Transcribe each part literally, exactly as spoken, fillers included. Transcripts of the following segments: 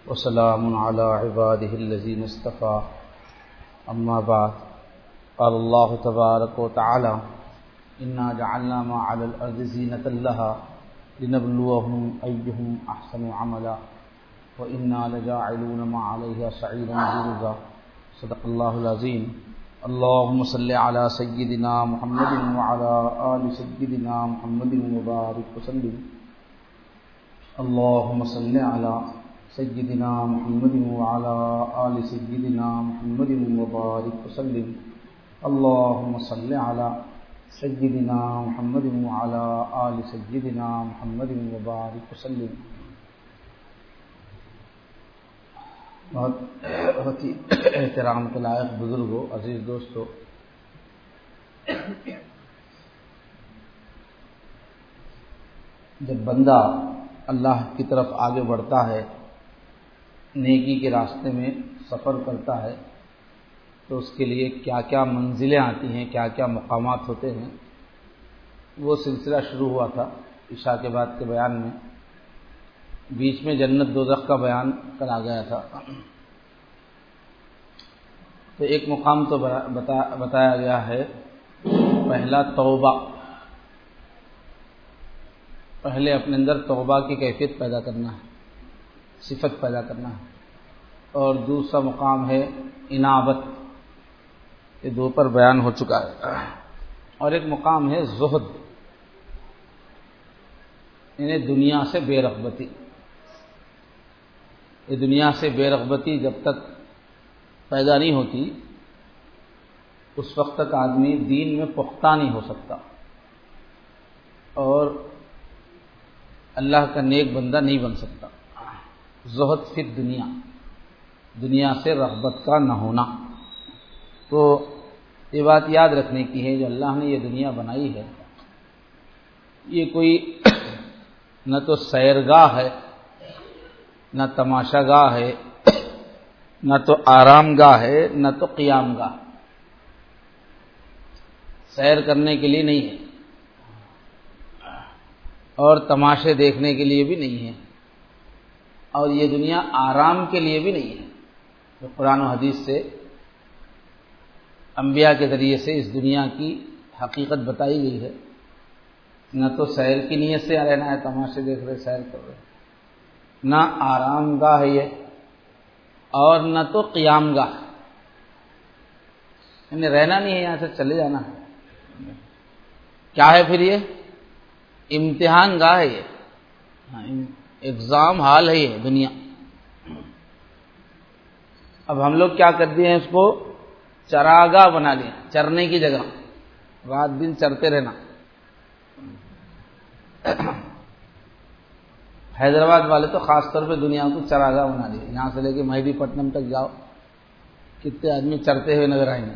وسلام على عباده الذين اصطفى أما بعد قال الله تبارك وتعالى إنا جعلنا ما على الأرض زينة لها لنبلوهم أيهم أحسن عملا وإنا لجاعلون ما عليها صعيدا جرزا صدق الله العظيم. اللهم صل على سيدنا محمد وعلى آل سيدنا محمد وبارك وسلم. اللهم صل على سيدنا محمد وعلى آل سيدنا محمد وبارك وسلم. اللهم صل على سيدنا محمد وعلى آل سيدنا محمد وبارك وسلم. بہت بہت ہی احترام کے لائق بزرگوں، عزیز دوستوں، جب بندہ اللہ کی طرف آگے بڑھتا ہے، نیکی کے راستے میں سفر کرتا ہے، تو اس کے لیے کیا کیا منزلیں آتی ہیں، کیا کیا مقامات ہوتے ہیں، وہ سلسلہ شروع ہوا تھا عشاء کے بعد کے بیان میں. بیچ میں جنت دوزخ کا بیان کرا گیا تھا. تو ایک مقام تو بتا بتایا گیا ہے، پہلا توبہ، پہلے اپنے اندر توبہ کی کیفیت پیدا کرنا ہے، صفت پیدا کرنا ہے. اور دوسرا مقام ہے انابت، یہ دو پر بیان ہو چکا ہے. اور ایک مقام ہے زہد، یعنی دنیا سے بے رغبتی. یہ دنیا سے بے رغبتی جب تک پیدا نہیں ہوتی، اس وقت تک آدمی دین میں پختہ نہیں ہو سکتا اور اللہ کا نیک بندہ نہیں بن سکتا. زہد فی دنیا، دنیا سے رغبت کا نہ ہونا. تو یہ بات یاد رکھنے کی ہے، جو اللہ نے یہ دنیا بنائی ہے، یہ کوئی نہ تو سیرگاہ ہے، نہ تماشا گاہ ہے، نہ تو آرام گاہ ہے، نہ تو قیام گاہ. سیر کرنے کے لیے نہیں ہے اور تماشے دیکھنے کے لیے بھی نہیں ہے، اور یہ دنیا آرام کے لیے بھی نہیں ہے. جو قرآن و حدیث سے، انبیاء کے ذریعے سے اس دنیا کی حقیقت بتائی گئی ہے. نہ تو سیر کی نیت سے رہنا ہے، تماشے دیکھ رہے، سیر کر رہے، نہ آرام گاہ ہے یہ، اور نہ تو قیام گاہ. یعنی رہنا نہیں ہے، یہاں سے چلے جانا ہے. کیا ہے پھر یہ؟ امتحان گاہ ہے یہ، ایگزام ہال ہے یہ دنیا. اب ہم لوگ کیا کر دیے ہیں، اس کو چراگاہ بنا لیا، چرنے کی جگہ، رات دن چرتے رہنا. حیدرآباد والے تو خاص طور پہ دنیا کو چراگاہ بنا دیے. یہاں سے لے کے مہدی پٹنم تک جاؤ، کتنے آدمی چرتے ہوئے نظر آئیں گے.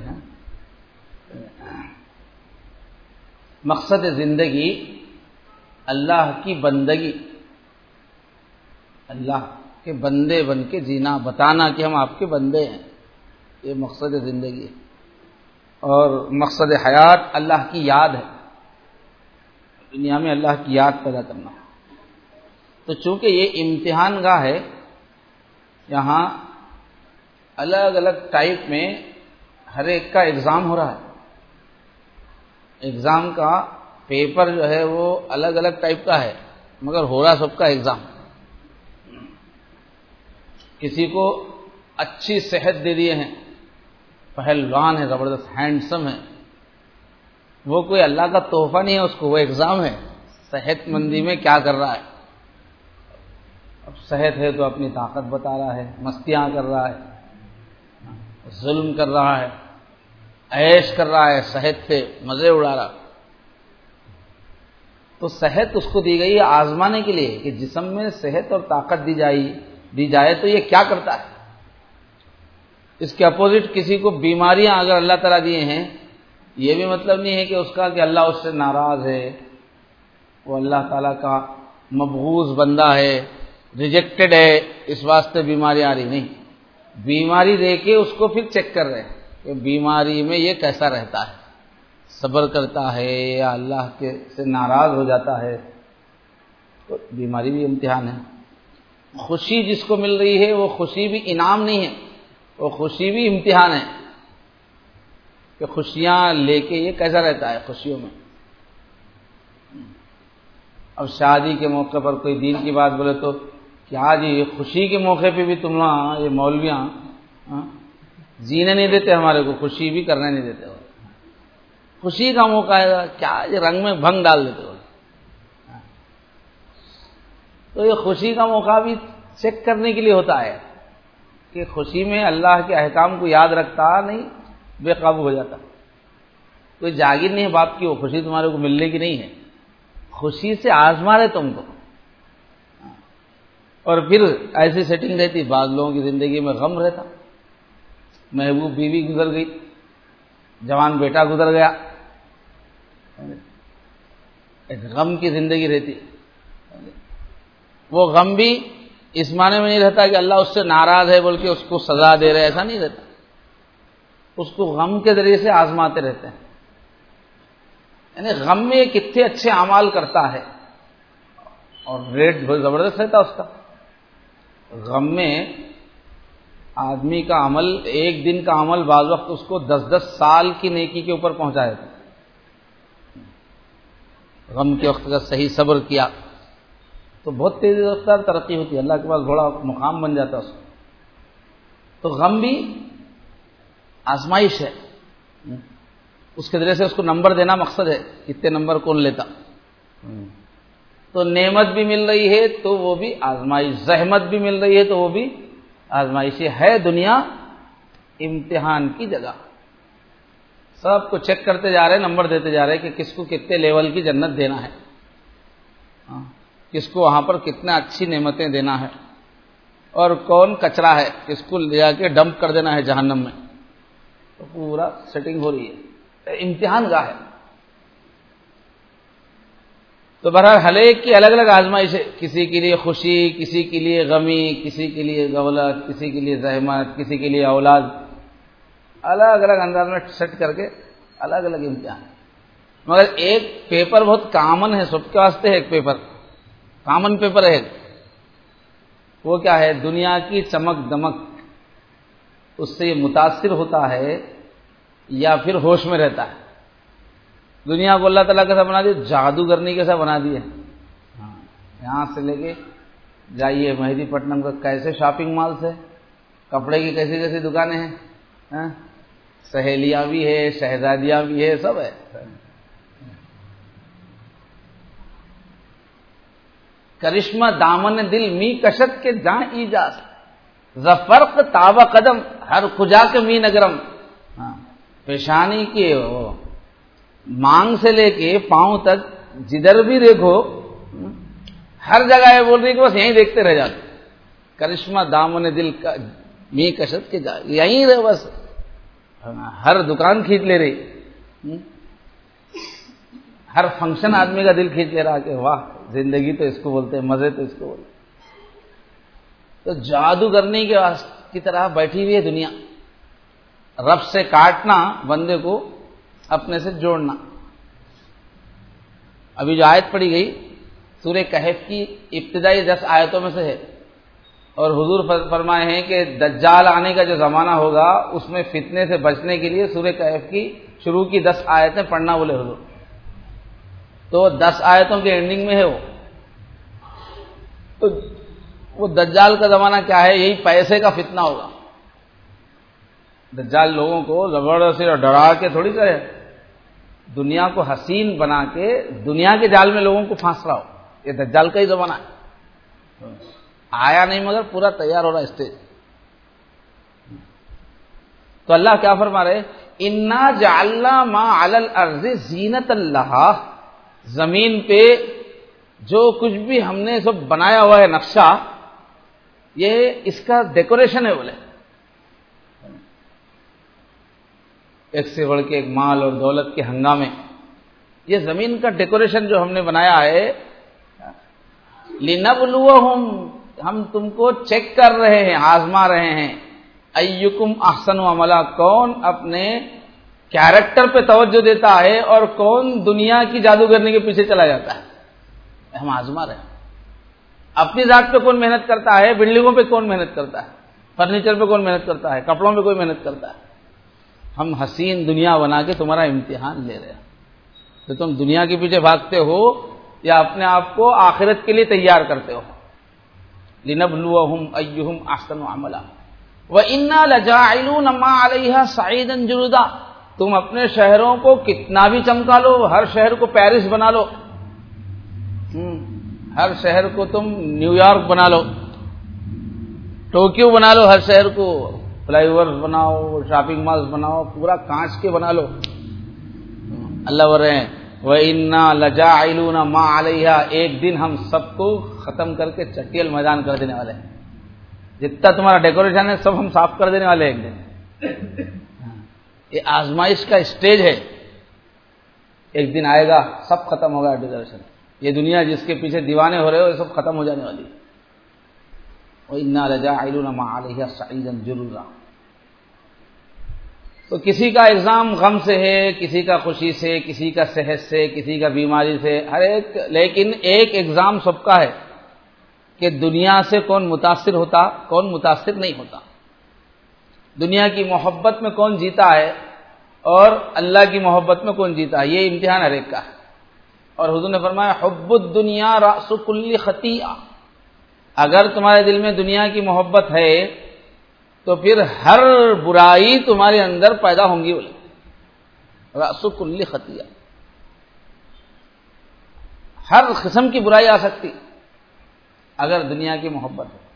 مقصد زندگی اللہ کی بندگی، اللہ کے بندے بن کے جینا، بتانا کہ ہم آپ کے بندے ہیں، یہ مقصد زندگی ہے. اور مقصد حیات اللہ کی یاد ہے، دنیا میں اللہ کی یاد پیدا کرنا. تو چونکہ یہ امتحان گاہ ہے، یہاں الگ الگ ٹائپ میں ہر ایک کا ایگزام ہو رہا ہے. ایگزام کا پیپر جو ہے وہ الگ الگ ٹائپ کا ہے، مگر ہو رہا سب کا ایگزام. کسی کو اچھی صحت دے دیے ہیں، پہلوان ہے، زبردست ہینڈسم ہے، وہ کوئی اللہ کا تحفہ نہیں ہے اس کو، وہ ایگزام ہے. صحت مندی میں کیا کر رہا ہے؟ اب صحت ہے تو اپنی طاقت بتا رہا ہے، مستیاں کر رہا ہے، ظلم کر رہا ہے، عیش کر رہا ہے، صحت سے مزے اڑا رہا. تو صحت اس کو دی گئی ہے آزمانے کے لیے کہ جسم میں صحت اور طاقت دی جائے دی جائے تو یہ کیا کرتا ہے. اس کے اپوزٹ کسی کو بیماریاں اگر اللہ تعالیٰ دیے ہیں، یہ بھی مطلب نہیں ہے کہ اس کا کہ اللہ اس سے ناراض ہے، وہ اللہ تعالیٰ کا مبغوض بندہ ہے، ریجیکٹڈ ہے، اس واسطے بیماری آ رہی نہیں. بیماری دے کے اس کو پھر چیک کر رہے ہیں کہ بیماری میں یہ کیسا رہتا ہے، صبر کرتا ہے یا اللہ کے سے ناراض ہو جاتا ہے. تو بیماری بھی امتحان ہے. خوشی جس کو مل رہی ہے وہ خوشی بھی انعام نہیں ہے، وہ خوشی بھی امتحان ہے کہ خوشیاں لے کے یہ کیسا رہتا ہے خوشیوں میں۔ اب شادی کے موقع پر کوئی دین کی بات بولے تو کیا جی خوشی کے موقع پہ بھی تم لوگ یہ مولویاں جینے نہیں دیتے، ہمارے کو خوشی بھی کرنے نہیں دیتے، خوشی کا موقع ہے کیا یہ رنگ میں بھنگ ڈال دیتے ہو۔ تو یہ خوشی کا موقع بھی چیک کرنے کے لیے ہوتا ہے کہ خوشی میں اللہ کے احکام کو یاد رکھتا نہیں، بے قابو ہو جاتا۔ کوئی جاگیر نہیں ہے باپ کی، وہ خوشی تمہارے کو ملنے کی نہیں ہے، خوشی سے آزما رہے تم کو۔ اور پھر ایسی سیٹنگ رہتی، بعض لوگوں کی زندگی میں غم رہتا، محبوب بیوی گزر گئی، جوان بیٹا گزر گیا، ایک غم کی زندگی رہتی۔ وہ غم بھی اس معنی میں نہیں رہتا کہ اللہ اس سے ناراض ہے بول کے اس کو سزا دے رہے، ایسا نہیں رہتا، اس کو غم کے ذریعے سے آزماتے رہتے ہیں۔ یعنی غم میں کتنے اچھے اعمال کرتا ہے اور ریٹ بہت زبردست رہتا اس کا۔ غم میں آدمی کا عمل، ایک دن کا عمل بعض وقت اس کو دس دس سال کی نیکی کے اوپر پہنچا دیتا۔ غم کے وقت کا صحیح صبر کیا تو بہت تیزی رفتار ترقی ہوتی ہے، اللہ کے پاس بڑا مقام بن جاتا ہے اس کو۔ تو غم بھی آزمائش ہے، اس کے ذریعے سے اس کو نمبر دینا مقصد ہے، کتنے نمبر کون لیتا۔ تو نعمت بھی مل رہی ہے تو وہ بھی آزمائش، زحمت بھی مل رہی ہے تو وہ بھی آزمائش ہے۔ دنیا امتحان کی جگہ، سب کو چیک کرتے جا رہے، نمبر دیتے جا رہے کہ کس کو کتنے لیول کی جنت دینا ہے، کس کو وہاں پر کتنا اچھی نعمتیں دینا ہے، اور کون کچرا ہے کس کو لے جا کے ڈمپ کر دینا ہے جہنم میں۔ تو پورا سیٹنگ ہو رہی ہے، امتحان گاہ ہے۔ تو بہرحال ہر ایک کی الگ الگ آزمائش ہے، کسی کے لیے خوشی، کسی کے لیے غمی، کسی کے لیے غفلت، کسی کے لیے زحمت، کسی کے لیے اولاد، الگ الگ انداز میں سیٹ کر کے الگ الگ امتحان۔ مگر ایک پیپر بہت کامن ہے، سب کے واسطے ہے ایک پیپر، کامن پیپر ہے، وہ کیا ہے؟ دنیا کی چمک دمک، اس سے یہ متاثر ہوتا ہے یا پھر ہوش میں رہتا ہے۔ دنیا کو اللہ تعالیٰ کیسا بنا دیا؟ جادوگرنی کیسا بنا دیا۔ یہاں سے لے کے جائیے مہدی پٹنم کا کیسے شاپنگ مالس ہے، کپڑے کی کیسی کیسی دکانیں ہیں، سہیلیاں بھی ہے، شہزادیاں بھی ہے، سب ہے۔ کرشمہ دامن دل می کشت کے جاں ایجاز، زفرق تابہ قدم ہر خجا کے می نگرم۔ پیشانی کی وہ مانگ سے لے کے پاؤں تک جدھر بھی دیکھو ہر جگہ یہ بول رہی کہ بس یہیں دیکھتے رہ جاتے، کرشمہ دامن دل کا می کشت کے جا، یہیں رہے بس، ہر دکان کھینچ لے رہی، ہر فنکشن آدمی کا دل کھینچ لے رہا کہ واہ زندگی تو اس کو بولتے ہیں، مزے تو اس کو بولتے ہیں۔ تو جادوگرنی کے کی طرح بیٹھی ہوئی ہے دنیا، رب سے کاٹنا، بندے کو اپنے سے جوڑنا۔ ابھی جو آیت پڑھی گئی سورہ کہف کی ابتدائی دس آیتوں میں سے ہے، اور حضور فرمائے ہیں کہ دجال آنے کا جو زمانہ ہوگا اس میں فتنے سے بچنے کے لیے سورہ کہف کی شروع کی دس آیتیں پڑھنا بولے حضور۔ تو دس آیتوں کے اینڈنگ میں ہے وہ۔ تو وہ دجال کا زمانہ کیا ہے؟ یہی پیسے کا فتنہ ہوگا۔ دجال لوگوں کو زبردستی ڈرا کے تھوڑی کرے، دنیا کو حسین بنا کے دنیا کے جال میں لوگوں کو پھانس رہا ہو، یہ دجال کا ہی زمانہ ہے۔ آیا نہیں مگر پورا تیار ہو رہا اسٹیج۔ تو اللہ کیا فرما رہے؟ انا جعلنا ما علی الارض زینۃ لہا، زمین پہ جو کچھ بھی ہم نے سب بنایا ہوا ہے نقشہ، یہ اس کا ڈیکوریشن ہے بولے، ایک سے بڑھ کے ایک مال اور دولت کے ہنگامے، یہ زمین کا ڈیکوریشن جو ہم نے بنایا ہے، لنبلوہم، ہم تم کو چیک کر رہے ہیں، آزما رہے ہیں، ایکم احسن عملا، کون اپنے کیریکٹر پہ توجہ دیتا ہے اور کون دنیا کی جادوگرنی کے پیچھے چلا جاتا ہے، ہم آزما رہے ہیں۔ اپنی ذات پہ کون محنت کرتا ہے؟ بلڈنگوں پہ کون محنت کرتا ہے؟ فرنیچر پہ کون محنت کرتا ہے؟ کپڑوں پہ کوئی محنت کرتا ہے؟ ہم حسین دنیا بنا کے تمہارا امتحان لے رہے ہیں تو تم دنیا کے پیچھے بھاگتے ہو یا اپنے آپ کو آخرت کے لیے تیار کرتے ہو؟ لِنَبْلُوَهُمْ أَيُّهُمْ أَحْسَنُ عَمَلًا وَإِنَّا لَجَاعِلُونَ مَا عَلَيْهَا صَعِيدًا جُرُذًا. تم اپنے شہروں کو کتنا بھی چمکا لو، ہر شہر کو پیرس بنا لو، ہر شہر کو تم نیو یارک بنا لو، ٹوکیو بنا لو، ہر شہر کو فلائی اوور بناؤ، شاپنگ مالز بناؤ، پورا کانچ کے بنا لو. اللہ بول رہے ہیں وَإِنَّا لَجَاعِلُونَ مَا عَلَيْهَا، ایک دن ہم سب کو ختم کر کے چٹیل میدان کر دینے والے ہیں. جتنا تمہارا ڈیکوریشن ہے سب ہم صاف کر دینے والے ہیں ایک دن. یہ آزمائش کا اسٹیج ہے، ایک دن آئے گا سب ختم ہوگا ڈیکوریشن. یہ دنیا جس کے پیچھے دیوانے ہو رہے ہو یہ سب ختم ہو جانے والی ہے. وَإِنَّا لَجَاعِلُونَ مَا عَلَيْهَا صَعِيدًا جُرُذًا. تو کسی کا ایگزام غم سے ہے، کسی کا خوشی سے، کسی کا صحت سے، کسی کا بیماری سے، ہر ایک. لیکن ایک ایگزام سب کا ہے کہ دنیا سے کون متاثر ہوتا، کون متاثر نہیں ہوتا، دنیا کی محبت میں کون جیتا ہے اور اللہ کی محبت میں کون جیتا ہے. یہ امتحان ہر ایک کا ہے. اور حضور نے فرمایا حب الدنیا رأس کل خطیئہ، اگر تمہارے دل میں دنیا کی محبت ہے تو پھر ہر برائی تمہارے اندر پیدا ہوں گی. بولے رأس کل خطیئہ، ہر قسم کی برائی آ سکتی اگر دنیا کی محبت ہے.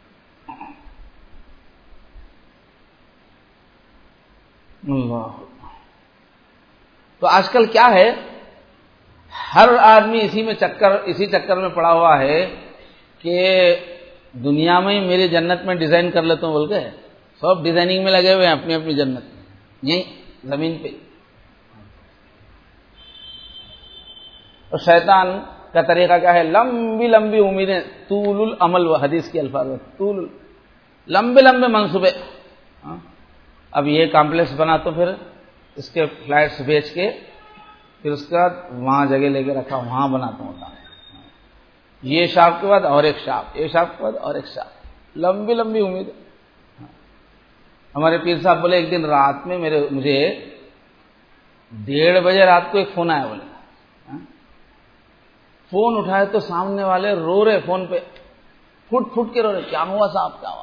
اللہ. تو آج کل کیا ہے، ہر آدمی اسی میں چکر اسی چکر میں پڑا ہوا ہے کہ دنیا میں ہی میری جنت میں ڈیزائن کر لیتا ہوں بول کے سب ڈیزائننگ میں لگے ہوئے ہیں اپنی اپنی جنت میں یہیں زمین پہ. اور شیطان کا طریقہ کیا ہے؟ لمبی لمبی امیدیں، طول العمل، و حدیث کے الفاظ میں طول، لمبے لمبے منصوبے. اب یہ کمپلیکس بنا تو پھر اس کے فلیٹس بیچ کے پھر اس کے بعد وہاں جگہ لے کے رکھا وہاں بناتا ہوں. یہ شاپ کے بعد اور ایک شاپ، یہ شاپ کے بعد اور ایک شاپ، لمبی لمبی امید. ہمارے پیر صاحب بولے ایک دن رات میں میرے مجھے ڈیڑھ بجے رات کو ایک فون آیا. بولے فون اٹھائے تو سامنے والے رو رہے، فون پہ پھٹ پھٹ کے رو رہے. کیا ہوا صاحب، کیا ہوا؟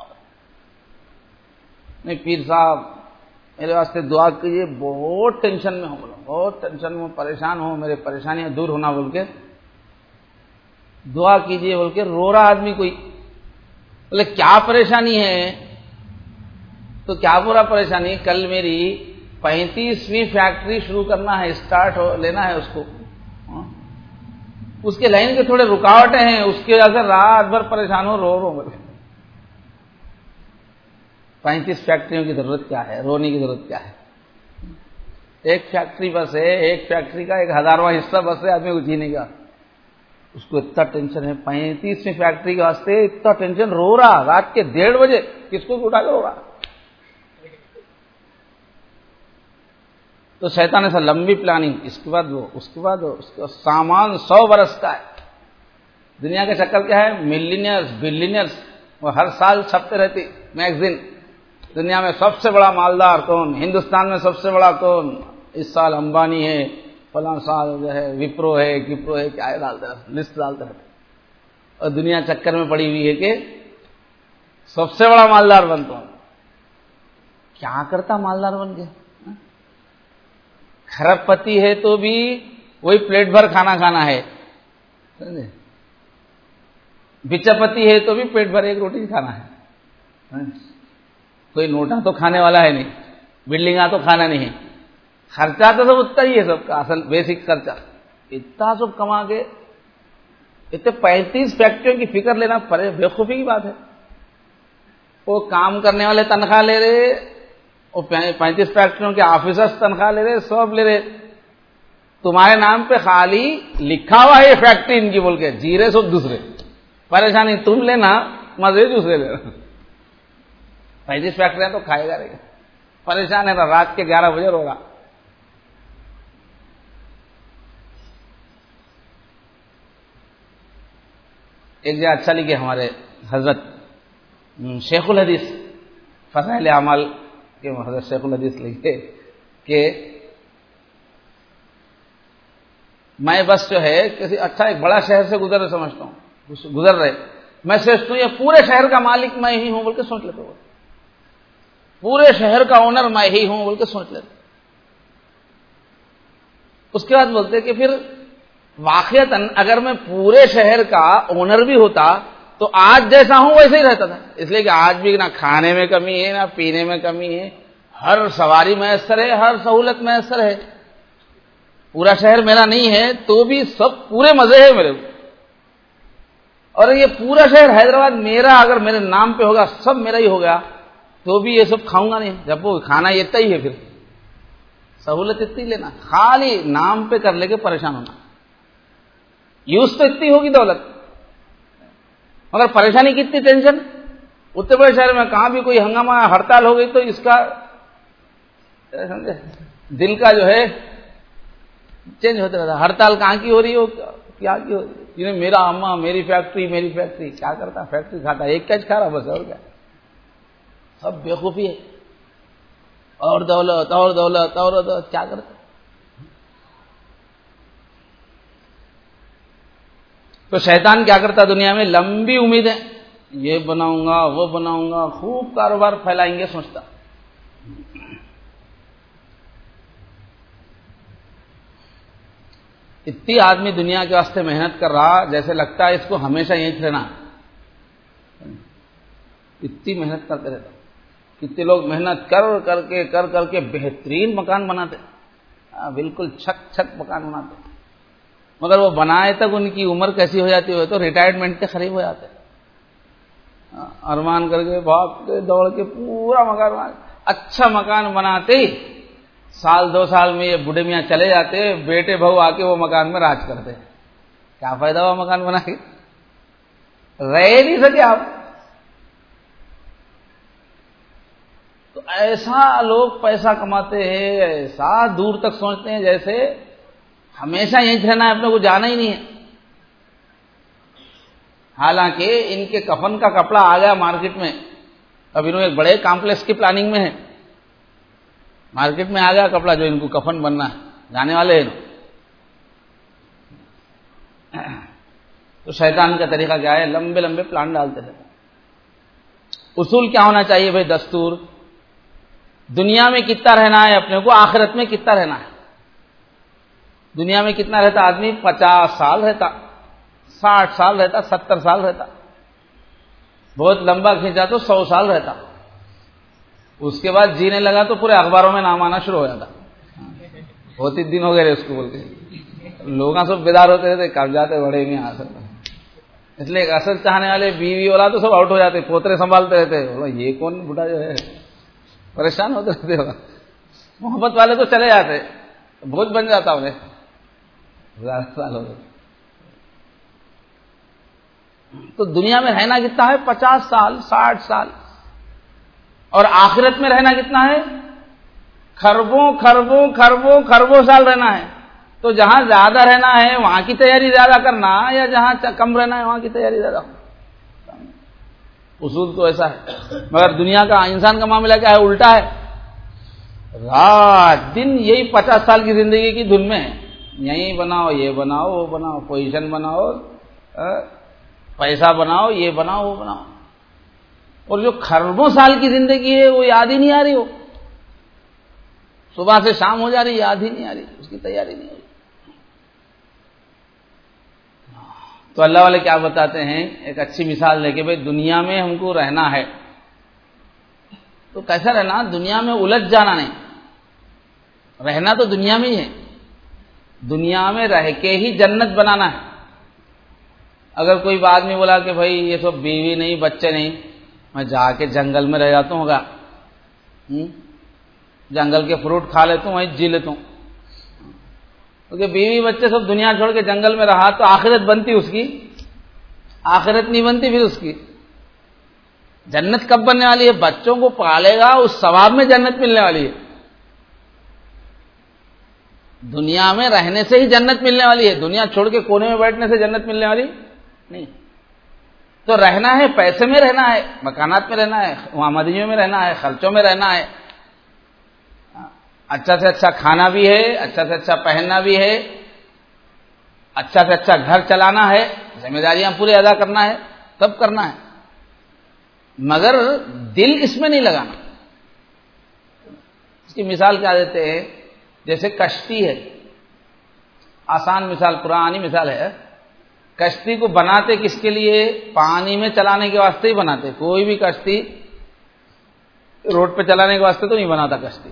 نہیں پیر صاحب میرے واسطے دعا کیجیے، بہت ٹینشن میں ہوں، بولا بہت ٹینشن میں پریشان ہوں، میرے پریشانیاں دور ہونا بول کے دعا کیجیے بول کے رو رہا آدمی کوئی. بولے کیا پریشانی ہے؟ تو کیا برا پریشانی، کل میری پینتیسویں فیکٹری شروع کرنا ہے، اسٹارٹ لینا ہے اس کو، اس کے لائن کے تھوڑے رکاوٹیں ہیں، اس کے اگر رات بھر پریشان ہو، رو رو بولے. پینتیس فیکٹریوں کی ضرورت کیا ہے، رونے کی ضرورت کیا ہے؟ ایک فیکٹری بس ہے، ایک فیکٹری کا ایک ہزارواں حصہ بس ہے آدمی کو جینے کا. اس کو اتنا ٹینشن ہے، پینتیسویں فیکٹری کے واسطے اتنا ٹینشن، رو رہا رات کے ڈیڑھ بجے. کس کو اٹھا کر رو رہا؟ تو شیطان ایسا لمبی پلاننگ، اس کے بعد وہ، اس کے بعد وہ، اس کا سامان سو برس کا ہے. دنیا کا چکر کیا ہے؟ ملینئرز بلینئرز، وہ ہر سال چھپتے رہتی میگزین. دنیا میں سب سے بڑا مالدار کون، ہندوستان میں سب سے بڑا کون، اس سال امبانی ہے، فلاں سال جو ہے وپرو ہے، کپرو ہے، کیا ہے ڈالتے رہتے، لسٹ ڈالتے رہتے. اور دنیا چکر میں پڑی ہوئی ہے کہ سب سے بڑا مالدار بنتا ہوں. کیا کرتا مالدار بن کے؟ کھرب پتی ہے تو بھی وہی پلیٹ بھر کھانا کھانا ہے، بچا پتی ہے تو بھی پیٹ بھر ایک روٹی کھانا ہے. کوئی نوٹا تو کھانے والا ہے نہیں، بلڈنگاں تو کھانا نہیں ہے. خرچہ تو سب اتنا ہی ہے، سب کا اصل بیسک خرچہ اتنا سب کما کے اتنے پینتیس فیکٹریوں کی فکر لینا پڑے، بیوقوفی کی بات ہے. وہ کام کرنے والے تنخواہ لے رہے، وہ پینتیس فیکٹریوں کے آفیسرز تنخواہ لے رہے، سب لے رہے. تمہارے نام پہ خالی لکھا ہوا ہے فیکٹری ان کی بول کے، جی رہے سب دوسرے. پریشانی تم لینا، مزے دوسرے لینا. پینتیس فیکٹریاں تو کھائے گا رہے، پریشان ہے نا، رات کے گیارہ بجے رو رہا. ایک جگہ اچھا لکھے ہمارے حضرت شیخ الحدیث فضائل اعمال کے حضرت شیخ الحدیث لکھے کہ میں بس جو ہے کسی اچھا ایک بڑا شہر سے گزر رہے سمجھتا ہوں گزر رہے میں سوچتا ہوں یہ پورے شہر کا مالک میں ہی ہوں بول کے سوچ لیتا ہوں، پورے شہر کا اونر میں ہی ہوں بول کے سوچ لیتا. اس کے بعد بولتے کہ پھر واقعتاً اگر میں پورے شہر کا اونر بھی ہوتا تو آج جیسا ہوں ویسے ہی رہتا تھا، اس لیے کہ آج بھی نہ کھانے میں کمی ہے نہ پینے میں کمی ہے، ہر سواری میسر ہے، ہر سہولت میسر ہے. پورا شہر میرا نہیں ہے تو بھی سب پورے مزے ہے میرے، اور یہ پورا شہر حیدرآباد میرا اگر میرے نام پہ ہوگا سب میرا ہی ہو گیا تو بھی یہ سب کھاؤں گا نہیں. جب وہ کھانا اتنا ہی ہے پھر سہولت اتنی لینا، خالی نام پہ کر لے کے پریشان ہونا. یوز تو اتنی ہوگی دولت مگر پریشانی کتنی ٹینشن. اتر بڑے شہر میں کہاں بھی کوئی ہنگامہ ہڑتال ہو گئی تو اس کا سمجھے دل کا جو ہے چینج ہوتا رہتا. ہڑتال کہاں کی ہو رہی ہو کیا کی ہو رہی ہے، میرا اماں میری فیکٹری میری فیکٹری کیا کرتا، فیکٹری کھاتا ایک کیچ کھا رہا بس، اور کیا سب بیوقوفی ہے. اور دولت اور دولت اور دولت کیا کرتا. تو شیطان کیا کرتا دنیا میں، لمبی امیدیں، یہ بناؤں گا وہ بناؤں گا، خوب کاروبار پھیلائیں گے سوچتا. اتنی آدمی دنیا کے واسطے محنت کر رہا جیسے لگتا ہے اس کو ہمیشہ یہیں رہنا، اتنی محنت کرتے رہتا. کتنے لوگ محنت کر کر کے کر کر کے بہترین مکان بناتے، بالکل چھک چھک مکان بناتے، مگر وہ بنائے تک ان کی عمر کیسی ہو جاتی ہو تو ریٹائرمنٹ کے قریب ہو جاتے. ارمان کر کے بھاگتے دوڑ کے پورا مکان بنا، اچھا مکان بناتے ہی سال دو سال میں یہ بوڑھے میاں چلے جاتے، بیٹے بہو آ کے وہ مکان میں راج کرتے. کیا فائدہ ہوا مکان بنا کے، رہ نہیں سکے آپ. تو ایسا لوگ پیسہ کماتے ہیں، ایسا دور تک سوچتے ہیں جیسے ہمیشہ یہیں رہنا ہے، اپنے کو جانا ہی نہیں ہے. حالانکہ ان کے کفن کا کپڑا آ گیا مارکیٹ میں، اب انہوں ایک بڑے کمپلیکس کی پلاننگ میں ہے، مارکیٹ میں آ گیا کپڑا جو ان کو کفن بننا ہے، جانے والے ہیں. تو شیطان کا طریقہ کیا ہے، لمبے لمبے پلان ڈالتے ہیں. اصول کیا ہونا چاہیے بھائی، دستور دنیا میں کتنا رہنا ہے اپنے کو، آخرت میں کتنا رہنا ہے. دنیا میں کتنا رہتا آدمی، پچاس سال رہتا، ساٹھ سال رہتا، ستر سال رہتا، بہت لمبا کھینچا تو سو سال رہتا. اس کے بعد جینے لگا تو پورے اخباروں میں نام آنا شروع ہو جاتا، بہت ہی دن ہو گئے اس کو بول کے. لوگ سب بیدار ہوتے رہتے، کب جاتے بڑے میں آ سکتے. اس لیے اصل چاہنے والے بیوی والا تو سب آؤٹ ہو جاتے، پوترے سنبھالتے رہتے، بولا یہ کون بوڑھا جو ہے، پریشان ہوتے رہتے. محبت والے تو چلے جاتے، بوجھ بن جاتا انہیں، زیادہ سال ہو گئے. تو دنیا میں رہنا کتنا ہے، پچاس سال ساٹھ سال، اور آخرت میں رہنا کتنا ہے، خربوں خربوں خربوں خربوں سال رہنا ہے. تو جہاں زیادہ رہنا ہے وہاں کی تیاری زیادہ کرنا، یا جہاں کم رہنا ہے وہاں کی تیاری زیادہ. اصول تو ایسا ہے. مگر دنیا کا انسان کا معاملہ کیا ہے، الٹا ہے. رات دن یہی پچاس سال کی زندگی کی دھن میں ہے، یہی بناؤ یہ بناؤ وہ بناؤ، پوزیشن بناؤ، پیسہ بناؤ، یہ بناؤ وہ بناؤ. اور جو خربوں سال کی زندگی ہے وہ یاد ہی نہیں آ رہی، ہو صبح سے شام ہو جا رہی، یاد ہی نہیں آ رہی، اس کی تیاری نہیں ہو رہی. تو اللہ والے کیا بتاتے ہیں، ایک اچھی مثال لے کے بھائی دنیا میں ہم کو رہنا ہے تو کیسا رہنا، دنیا میں الجھ جانا نہیں. رہنا تو دنیا میں ہی ہے، دنیا میں رہ کے ہی جنت بنانا ہے. اگر کوئی آدمی بولا کہ بھائی یہ سب بیوی نہیں بچے نہیں، میں جا کے جنگل میں رہ جاتا ہوں گا، جنگل کے فروٹ کھا لیتا ہوں، وہیں جی لیتا ہوں. کیونکہ بیوی بچے سب دنیا چھوڑ کے جنگل میں رہا تو آخرت بنتی اس کی، آخرت نہیں بنتی پھر اس کی. جنت کب بننے والی ہے، بچوں کو پالے گا اس ثواب میں جنت ملنے والی ہے. دنیا میں رہنے سے ہی جنت ملنے والی ہے، دنیا چھوڑ کے کونے میں بیٹھنے سے جنت ملنے والی نہیں. تو رہنا ہے، پیسے میں رہنا ہے، مکانات میں رہنا ہے، آمدنیوں میں رہنا ہے، خرچوں میں رہنا ہے، اچھا سے اچھا کھانا بھی ہے، اچھا سے اچھا پہننا بھی ہے، اچھا سے اچھا گھر چلانا ہے، ذمہ داریاں پورے ادا کرنا ہے، سب کرنا ہے، مگر دل اس میں نہیں لگانا۔ اس کی مثال کیا دیتے ہیں؟ جیسے کشتی ہے، آسان مثال، پرانی مثال ہے۔ کشتی کو بناتے کس کے لیے؟ پانی میں چلانے کے واسطے ہی بناتے۔ کوئی بھی کشتی روڈ پہ چلانے کے واسطے تو نہیں بناتا کشتی،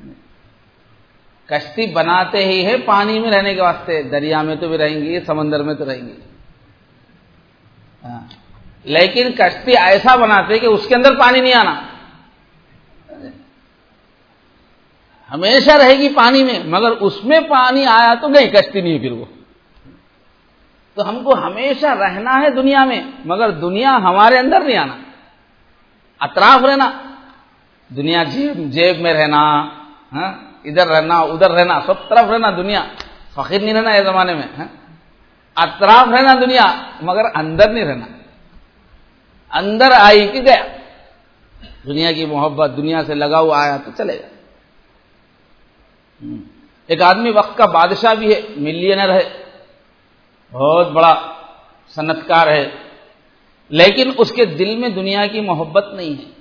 کشتی بناتے ہی ہے پانی میں رہنے کے واسطے، دریا میں تو بھی رہیں گی، سمندر میں تو رہیں گی، لیکن کشتی ایسا بناتے کہ اس کے اندر پانی نہیں آنا، ہمیشہ رہے گی پانی میں، مگر اس میں پانی آیا تو گئی کشتی نہیں پھر وہ۔ تو ہم کو ہمیشہ رہنا ہے دنیا میں، مگر دنیا ہمارے اندر نہیں آنا، اطراف رہنا، دنیا جیب جیب میں رہنا، ہاں ادھر رہنا ادھر رہنا، سب طرف رہنا، دنیا فقیر نہیں رہنا یہ زمانے میں، اطراف رہنا دنیا، مگر اندر نہیں رہنا۔ اندر آئی کہ گیا، دنیا کی محبت، دنیا سے لگاؤ آیا تو چلے گا۔ ایک آدمی وقت کا بادشاہ بھی ہے، ملینر ہے، بہت بڑا صنعت کار ہے، لیکن اس کے دل میں دنیا کی محبت نہیں ہے،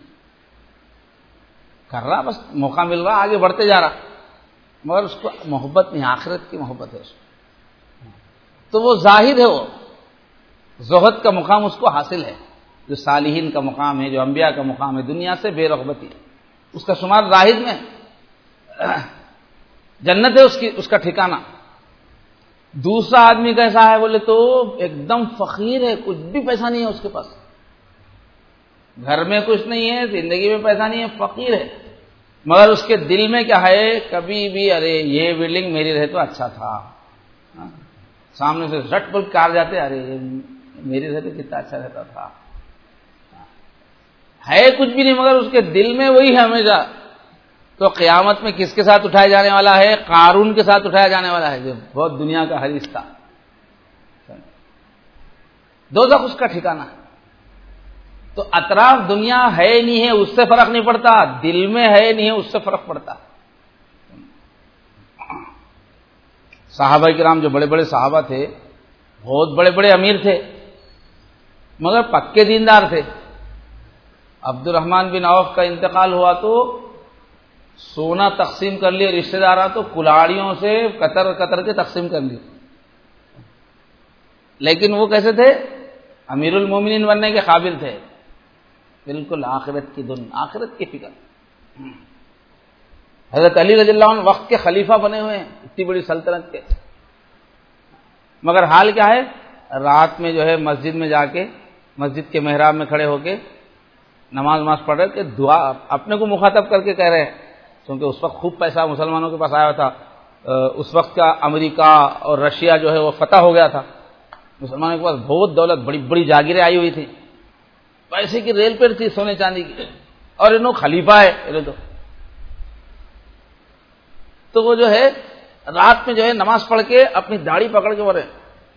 کر رہا بس موقع مل رہا آگے بڑھتے جا رہا، مگر اس کو محبت نہیں، آخرت کی محبت ہے اس کو، تو وہ زاہد ہے، وہ زہد کا مقام اس کو حاصل ہے، جو صالحین کا مقام ہے، جو انبیاء کا مقام ہے، دنیا سے بے رغبتی، اس کا شمار زاہد میں، جنت ہے اس کی، اس کا ٹھکانہ۔ دوسرا آدمی کیسا ہے بولے تو ایک دم فقیر ہے، کچھ بھی پیسہ نہیں ہے اس کے پاس، گھر میں کچھ نہیں ہے، زندگی میں پیسہ نہیں ہے، فقیر ہے، مگر اس کے دل میں کیا ہے؟ کبھی بھی ارے یہ بلڈنگ میری رہے تو اچھا تھا، سامنے سے رٹ پل کار جاتے، ارے میری رہے تو کتنا اچھا رہتا تھا، ہے کچھ بھی نہیں مگر اس کے دل میں وہی ہے ہمیشہ۔ تو قیامت میں کس کے ساتھ اٹھایا جانے والا ہے؟ قارون کے ساتھ اٹھایا جانے والا ہے، جو بہت دنیا کا حریص تھا۔ دوزخ اس کا ٹھکانہ ہے۔ تو اطراف دنیا ہے نہیں ہے اس سے فرق نہیں پڑتا، دل میں ہے نہیں ہے اس سے فرق پڑتا۔ صحابہ کرام جو بڑے بڑے صحابہ تھے، بہت بڑے بڑے امیر تھے، مگر پکے دیندار تھے۔ عبد الرحمن بن عوف کا انتقال ہوا تو سونا تقسیم کر لیے رشتہ داراں، تو کلاڑیوں سے قطر قطر کے تقسیم کر لیے، لیکن وہ کیسے تھے؟ امیر المومنین بننے کے قابل تھے، بالکل آخرت کی دن، آخرت کی فکر۔ حضرت علی رضی اللہ عنہ وقت کے خلیفہ بنے ہوئے ہیں، اتنی بڑی سلطنت کے، مگر حال کیا ہے؟ رات میں جو ہے مسجد میں جا کے، مسجد کے محراب میں کھڑے ہو کے نماز نماز پڑھ رہے کہ دعا اپنے کو مخاطب کر کے کہہ رہے ہیں، کیونکہ اس وقت خوب پیسہ مسلمانوں کے پاس آیا تھا، اس وقت کا امریکہ اور رشیا جو ہے وہ فتح ہو گیا تھا، مسلمانوں کے پاس بہت دولت، بڑی بڑی جاگیریں آئی ہوئی تھی، پیسے کی ریل پیڑ تھی سونے چاندی کی، اور انہوں خلیفہ ہے انہوں تو تو وہ جو ہے رات میں جو ہے نماز پڑھ کے اپنی داڑھی پکڑ کے بول رہے،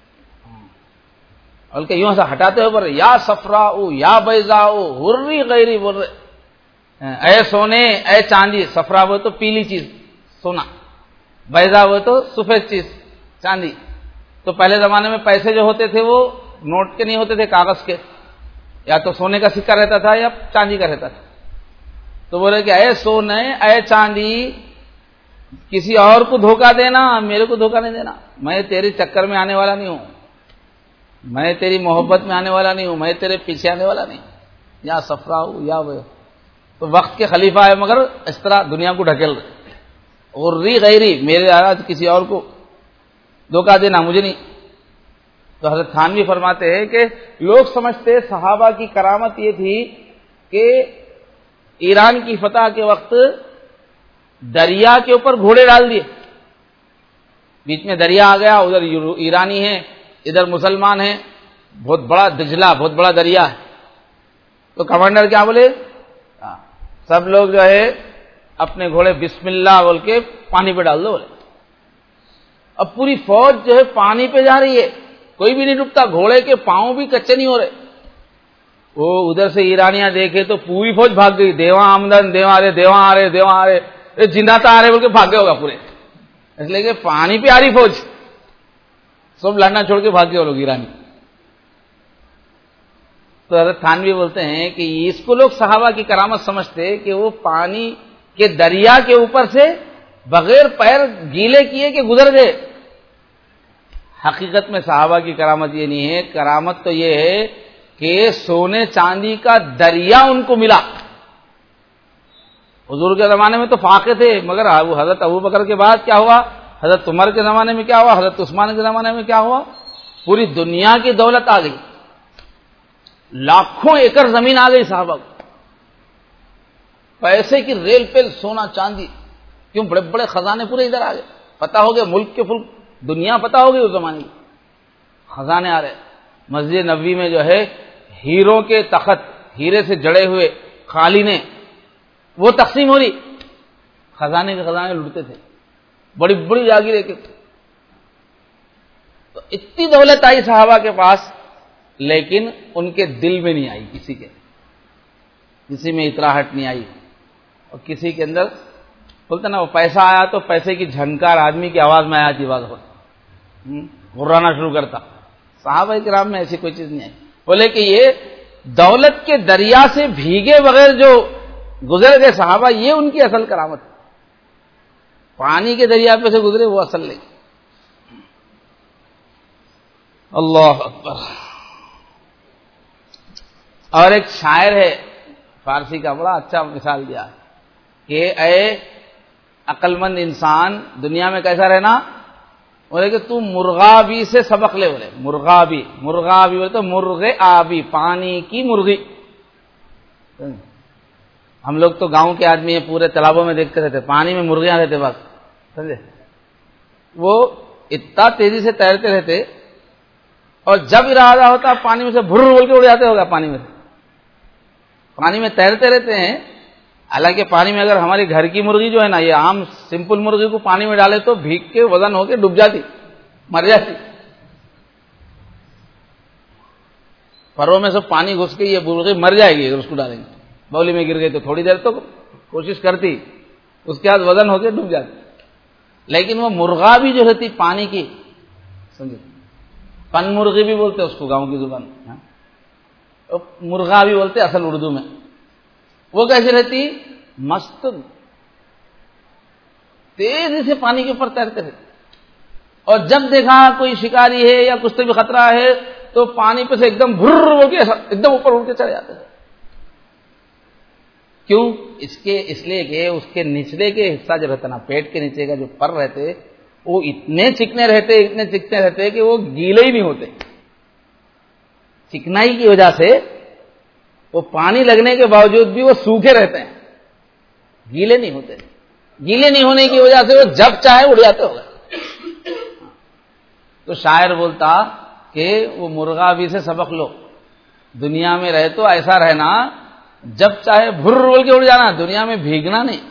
بلکہ یوں سے ہٹاتے ہوئے بول رہے، یا صفراء یا بیضاء حری غیری، بول رہے اے سونے اے چاندی، صفرا وہ تو پیلی چیز سونا، بیضاء وہ تو سفید چیز چاندی۔ تو پہلے زمانے میں پیسے جو ہوتے تھے وہ نوٹ کے نہیں ہوتے تھے، کاغذ کے، یا تو سونے کا سکہ رہتا تھا یا چاندی کا رہتا تھا۔ تو بولے کہ اے سونے اے چاندی، کسی اور کو دھوکہ دینا، میرے کو دھوکہ نہیں دینا، میں تیرے چکر میں آنے والا نہیں ہوں، میں تیری محبت میں آنے والا نہیں ہوں، میں تیرے پیچھے آنے والا نہیں، یا صفرا ہوں یا وہ۔ تو وقت کے خلیفہ ہے مگر اس طرح دنیا کو ڈھکیل رہے، اور ری غیری، میرے آج کسی اور کو دھوکہ دینا مجھے نہیں۔ تو حضرت تھانوی فرماتے ہیں کہ لوگ سمجھتے صحابہ کی کرامت یہ تھی کہ ایران کی فتح کے وقت دریا کے اوپر گھوڑے ڈال دیے، بیچ میں دریا آ گیا، ادھر ایرانی ہیں ادھر مسلمان ہیں، بہت بڑا دجلہ، بہت بڑا دریا ہے۔ تو کمانڈر کیا بولے؟ سب لوگ جو ہے اپنے گھوڑے بسم اللہ بول کے پانی پہ ڈال دو بولے۔ اب پوری فوج جو ہے پانی پہ جا رہی ہے، کوئی بھی نہیں ڈوبتا، گھوڑے کے پاؤں بھی کچے نہیں ہو رہے، وہ ادھر سے ایرانیاں دیکھے تو پوری فوج بھاگ گئی، دیواں آمدن، دیواں آ رہے دیواں آ رہے دیواں آ رہے جناتا آ رہے بول کے بھاگ گئے ہوگا پورے، اس لیے کہ پانی پہ آ رہی فوج، سب لڑنا چھوڑ کے بھاگ گئے وہ لوگ ایرانی. تو حضرت تھانوی بولتے ہیں کہ اس کو لوگ صحابہ کی کرامت سمجھتے کہ وہ پانی کے دریا کے اوپر سے بغیر پیر گیلے کیے کہ گزر گئے. حقیقت میں صحابہ کی کرامت یہ نہیں ہے، کرامت تو یہ ہے کہ سونے چاندی کا دریا ان کو ملا. حضور کے زمانے میں تو فاقے تھے، مگر وہ حضرت ابو بکر کے بعد کیا ہوا، حضرت عمر کے زمانے میں کیا ہوا، حضرت عثمان کے زمانے میں کیا ہوا، پوری دنیا کی دولت آ گئی، لاکھوں ایکڑ زمین آ گئی صحابہ کو، پیسے کی ریل پیل، سونا چاندی، کیوں بڑے بڑے خزانے پورے ادھر آ گئے. پتا ہو گیا ملک کے فل دنیا پتا ہو گئی اس زمانے میں، خزانے آ رہے. مسجد نبوی میں جو ہے ہیروں کے تخت، ہیرے سے جڑے ہوئے قالینیں وہ تقسیم ہو رہی، خزانے کے خزانے لوٹتے تھے، بڑی بڑی جاگیریں کے. تو اتنی دولت آئی صحابہ کے پاس، لیکن ان کے دل میں نہیں آئی، کسی کے کسی میں اتراہٹ نہیں آئی، اور کسی کے اندر بولتے نا وہ پیسہ آیا تو پیسے کی جھنکار آدمی کی آواز میں آیا تھی، بات ہو غرانا شروع کرتا. صحابہ کرام میں ایسی کوئی چیز نہیں آئی. بولے کہ یہ دولت کے دریا سے بھیگے بغیر جو گزر گئے صحابہ، یہ ان کی اصل کرامت. پانی کے دریا پہ سے گزرے وہ اصل نہیں. اللہ اکبر. اور ایک شاعر ہے فارسی کا، بڑا اچھا مثال دیا کہ اے عقل مند انسان، دنیا میں کیسا رہنا، بولے کہ تو مرغابی سے سبق لے. بولے مرغابی، مرغابی بولے تو مرغ آبی، پانی کی مرغی. ہم لوگ تو گاؤں کے آدمی ہیں، پورے تالابوں میں دیکھتے رہتے، پانی میں مرغیاں رہتے بس، سمجھے. وہ اتنا تیزی سے تیرتے رہتے، اور جب ارادہ ہوتا پانی میں سے بھر بول کے اڑ جاتے ہوگا. پانی میں سے پانی میں تیرتے رہتے ہیں. حالانکہ پانی میں اگر ہماری گھر کی مرغی جو ہے نا، یہ عام سمپل مرغی کو پانی میں ڈالے تو بھیگ کے وزن ہو کے ڈوب جاتی، مر جاتی. پروں میں سے پانی گھس کے یہ مرغی مر جائے گی اگر اس کو ڈالیں گے. بولی میں گر گئی تو تھوڑی دیر تو کوشش کرتی، اس کے بعد وزن ہو کے ڈوب جاتی. لیکن وہ مرغا بھی جو رہتی پانی کی، سمجھے، پن مرغی بھی بولتے اس کو گاؤں کی زبان، مرغا بھی بولتے اصل اردو میں. وہ کیسے رہتی، مست تیزی سے پانی کے اوپر تیرتے رہتے. اور جب دیکھا کوئی شکاری ہے یا کچھ تو بھی خطرہ ہے تو پانی پہ سے ایک دم بھر ہو کے ایک دم اوپر اڑ کے چلے جاتے ہیں. کیوں؟ اس کے اس لیے کہ اس کے نچلے کے حصہ جو رہتا نا، پیٹ کے نیچے کا جو پر رہتے، وہ اتنے چکنے رہتے اتنے چکنے رہتے کہ وہ گیلے ہی نہیں ہوتے. چکنائی کی وجہ سے وہ پانی لگنے کے باوجود بھی وہ سوکھے رہتے ہیں، گیلے نہیں ہوتے. گیلے نہیں ہونے کی وجہ سے وہ جب چاہے اڑ جاتے ہوگا. تو شاعر بولتا کہ وہ مرغا بھی سے سبق لو، دنیا میں رہے تو ایسا رہنا جب چاہے بھر بول کے اڑ جانا، دنیا میں بھیگنا نہیں،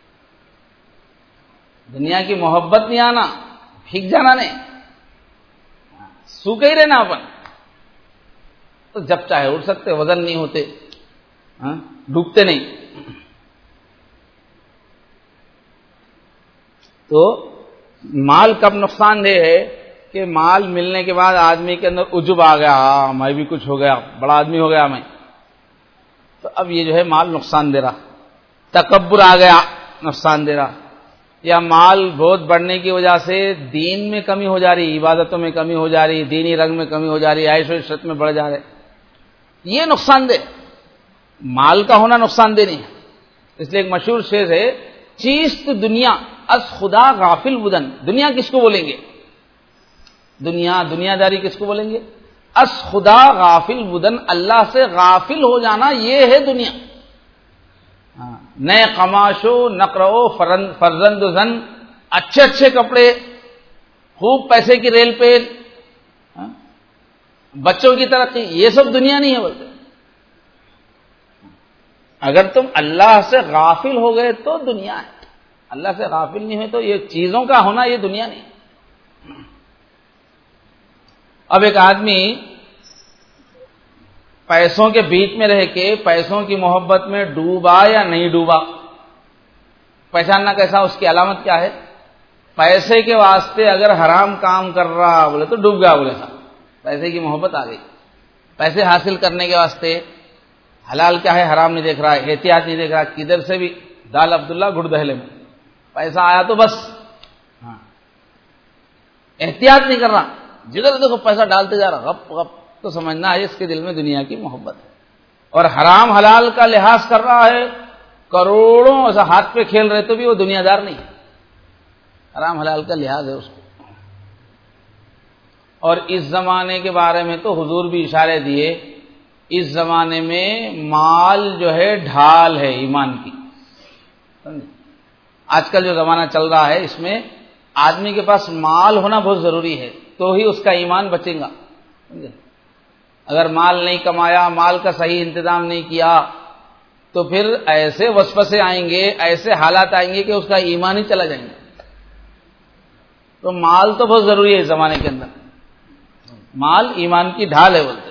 دنیا کی محبت نہیں آنا، بھیگ جانا نہیں، سوکھے ہی رہنا اپن. تو جب چاہے اڑ سکتے، وزن نہیں ہوتے، ڈوبتے نہیں. تو مال کب نقصان دہ ہے کہ مال ملنے کے بعد آدمی کے اندر عجب آ گیا، ہاں میں بھی کچھ ہو گیا، بڑا آدمی ہو گیا میں، تو اب یہ جو ہے مال نقصان دے رہا. تکبر آ گیا، نقصان دے رہا. یا مال بہت بڑھنے کی وجہ سے دین میں کمی ہو جا رہی، عبادتوں میں کمی ہو جا رہی، دینی رنگ میں کمی ہو جا رہی، عیش و عشرت میں بڑھ جا رہے، یہ نقصان دہ. مال کا ہونا نقصان دہ نہیں ہے. اس لیے ایک مشہور شعر ہے، چیست دنیا از خدا غافل بدن. دنیا کس کو بولیں گے؟ دنیا دنیا داری کس کو بولیں گے؟ از خدا غافل بدن، اللہ سے غافل ہو جانا، یہ ہے دنیا. نئے قماشو نقرو فرزند زن، اچھے اچھے کپڑے، خوب پیسے کی ریل پہ، بچوں کی ترقی، یہ سب دنیا نہیں ہے. بولتے اگر تم اللہ سے غافل ہو گئے تو دنیا ہے، اللہ سے غافل نہیں ہوئے تو یہ چیزوں کا ہونا یہ دنیا نہیں. اب ایک آدمی پیسوں کے بیچ میں رہ کے پیسوں کی محبت میں ڈوبا یا نہیں ڈوبا، پہچاننا کیسا، اس کی علامت کیا ہے؟ پیسے کے واسطے اگر حرام کام کر رہا بولے تو ڈوب گیا، بولے صاحب پیسے کی محبت آ گئی. پیسے حاصل کرنے کے واسطے حلال کیا ہے حرام نہیں دیکھ رہا ہے، احتیاط نہیں دیکھ رہا، کدھر سے بھی دال عبداللہ گڑ دہلے میں، پیسہ آیا تو بس ہاں احتیاط نہیں کر رہا، جدھر دیکھو پیسہ ڈالتے جا رہا غپ غپ، تو سمجھنا ہے اس کے دل میں دنیا کی محبت ہے. اور حرام حلال کا لحاظ کر رہا ہے، کروڑوں ایسا ہاتھ پہ کھیل رہے تو بھی وہ دنیا دار نہیں ہے، حرام حلال کا لحاظ ہے اس کو. اور اس زمانے کے بارے میں تو حضور بھی اشارے دیے، اس زمانے میں مال جو ہے ڈھال ہے ایمان کی. آج کل جو زمانہ چل رہا ہے اس میں آدمی کے پاس مال ہونا بہت ضروری ہے، تو ہی اس کا ایمان بچے گا. اگر مال نہیں کمایا، مال کا صحیح انتظام نہیں کیا، تو پھر ایسے وسوسے آئیں گے، ایسے حالات آئیں گے کہ اس کا ایمان ہی چلا جائیں گے. تو مال تو بہت ضروری ہے اس زمانے کے اندر، مال ایمان کی ڈھال ہے بولتے.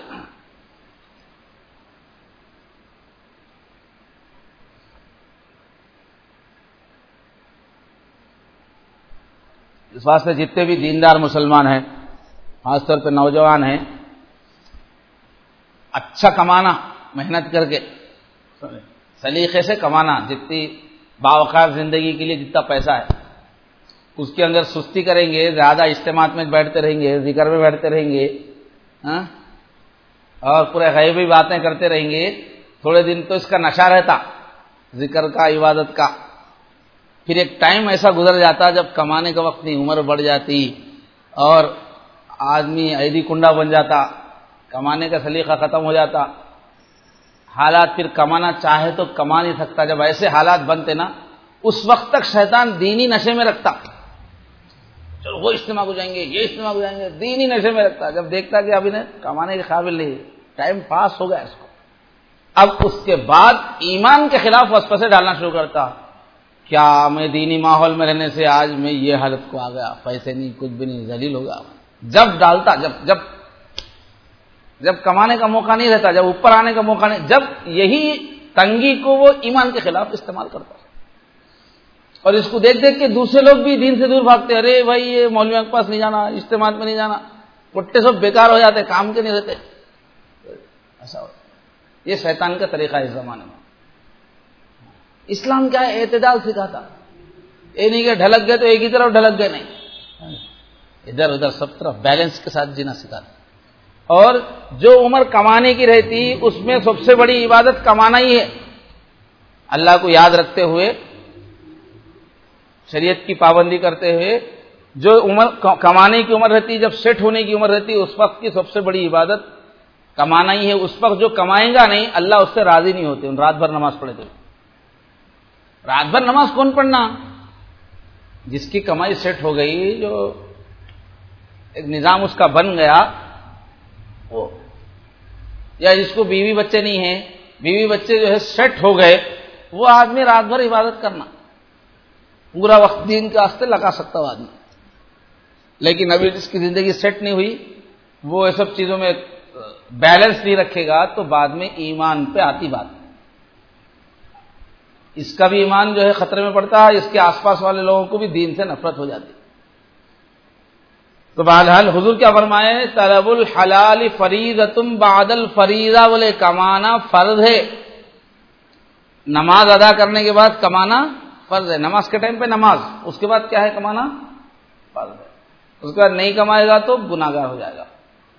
اس واسطے جتنے بھی دیندار مسلمان ہیں، خاص طور پہ نوجوان ہیں، اچھا کمانا، محنت کر کے سلیقے سے کمانا، جتنی باوقار زندگی کے لیے جتنا پیسہ ہے اس کے اندر سستی کریں گے، زیادہ اجتماعات میں بیٹھتے رہیں گے، ذکر میں بیٹھتے رہیں گے ہاں اور پورے غیبی باتیں کرتے رہیں گے، تھوڑے دن تو اس کا نشہ رہتا ذکر کا، عبادت کا. پھر ایک ٹائم ایسا گزر جاتا جب کمانے کا وقت نہیں، عمر بڑھ جاتی اور آدمی ایدی کنڈا بن جاتا، کمانے کا سلیقہ ختم ہو جاتا، حالات پھر کمانا چاہے تو کما نہیں سکتا. جب ایسے حالات بنتے نا، اس وقت تک شیطان دینی نشے میں رکھتا، چلو وہ اجتماع کو جائیں گے، یہ اجتماع کو جائیں گے، دینی نشے میں رکھتا. جب دیکھتا کہ ابھی نے کمانے کے قابل نہیں، ٹائم پاس ہو گیا اس کو، اب اس کے بعد ایمان کے خلاف وسوسے ڈالنا شروع کرتا. کیا میں دینی ماحول میں رہنے سے آج میں یہ حالت کو آ گیا، پیسے نہیں، کچھ بھی نہیں، ذلیل ہو گیا. جب ڈالتا، جب جب جب کمانے کا موقع نہیں رہتا، جب اوپر آنے کا موقع نہیں، جب یہی تنگی کو وہ ایمان کے خلاف استعمال کرتا. اور اس کو دیکھ دیکھ کے دوسرے لوگ بھی دین سے دور بھاگتے، ارے بھائی یہ مولویوں کے پاس نہیں جانا، اجتماعات میں نہیں جانا، پٹے سب بیکار ہو جاتے، کام کے نہیں رہتے. ایسا ہو، یہ شیطان کا طریقہ ہے اس زمانے میں. اسلام کیا ہے؟ اعتدال سکھاتا. یہ نہیں کہ ڈھلک گئے تو ایک ہی طرف ڈھلک گئے، نہیں، ادھر ادھر سب طرف بیلنس کے ساتھ جینا سکھاتا. اور جو عمر کمانے کی رہتی اس میں سب سے بڑی عبادت کمانا ہی ہے. اللہ کو یاد رکھتے ہوئے، شریعت کی پابندی کرتے ہوئے، جو عمر کمانے کی عمر رہتی، جب سیٹ ہونے کی عمر رہتی، اس وقت کی سب سے بڑی عبادت کمانا ہی ہے. اس وقت جو کمائیں گا نہیں، اللہ اس سے راضی نہیں ہوتے. رات بھر نماز پڑھے تھے، رات بھر نماز کون پڑھنا؟ جس کی کمائی سیٹ ہو گئی، جو ایک نظام اس کا بن گیا، وہ یا جس کو بیوی بچے نہیں ہیں، بیوی بچے جو ہے سیٹ ہو گئے، وہ آدمی رات بھر عبادت کرنا، پورا وقت دین کے واسطے لگا سکتا ہو آدمی. لیکن ابھی جس کی زندگی سیٹ نہیں ہوئی، وہ یہ سب چیزوں میں بیلنس نہیں رکھے گا، تو بعد میں ایمان پہ آتی بات، اس کا بھی ایمان جو ہے خطرے میں پڑتا ہے، اس کے آس پاس والے لوگوں کو بھی دین سے نفرت ہو جاتی. تو بہرحال حضور کیا فرمائے؟ طلب الحلال فریضۃ بعد الفریضہ، بولے کمانا فرض ہے، نماز ادا کرنے کے بعد کمانا فرض ہے. نماز کے ٹائم پہ نماز، اس کے بعد کیا ہے؟ کمانا فرض ہے. اس کے بعد نہیں کمائے گا تو گناہگار ہو جائے گا.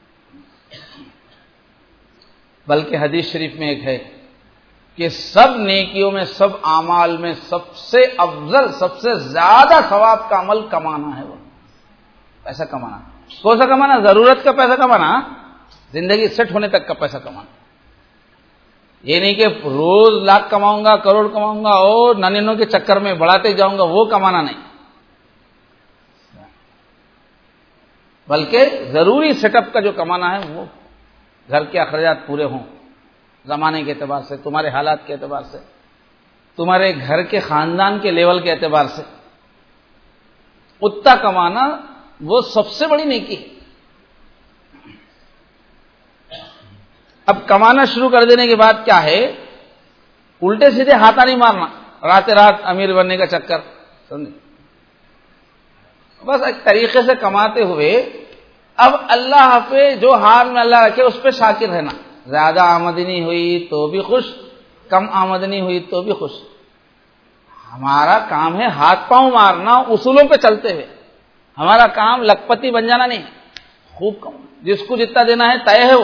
بلکہ حدیث شریف میں ایک ہے کہ سب نیکیوں میں، سب اعمال میں سب سے افضل، سب سے زیادہ ثواب کا عمل کمانا ہے. وہ پیسہ کمانا. کون سا کمانا؟ ضرورت کا پیسہ کمانا، زندگی سیٹ ہونے تک کا پیسہ کمانا. یہ نہیں کہ روز لاکھ کماؤں گا، کروڑ کماؤں گا اور ننینوں کے چکر میں بڑھاتے جاؤں گا، وہ کمانا نہیں. بلکہ ضروری سیٹ اپ کا جو کمانا ہے، وہ گھر کے اخراجات پورے ہوں، زمانے کے اعتبار سے، تمہارے حالات کے اعتبار سے، تمہارے گھر کے خاندان کے لیول کے اعتبار سے، اتنا کمانا وہ سب سے بڑی نیکی ہے. اب کمانا شروع کر دینے کے بعد کیا ہے، الٹے سیدھے ہاتھا نہیں مارنا، رات رات امیر بننے کا چکر، سمجھے؟ بس ایک طریقے سے کماتے ہوئے اب اللہ پہ جو حال میں اللہ رکھے اس پہ شاکر رہنا. زیادہ آمدنی ہوئی تو بھی خوش، کم آمدنی ہوئی تو بھی خوش. ہمارا کام ہے ہاتھ پاؤں مارنا اصولوں پہ چلتے ہوئے. ہمارا کام لکھپتی بن جانا نہیں، خوب کم، جس کو جتنا دینا ہے طے ہے وہ.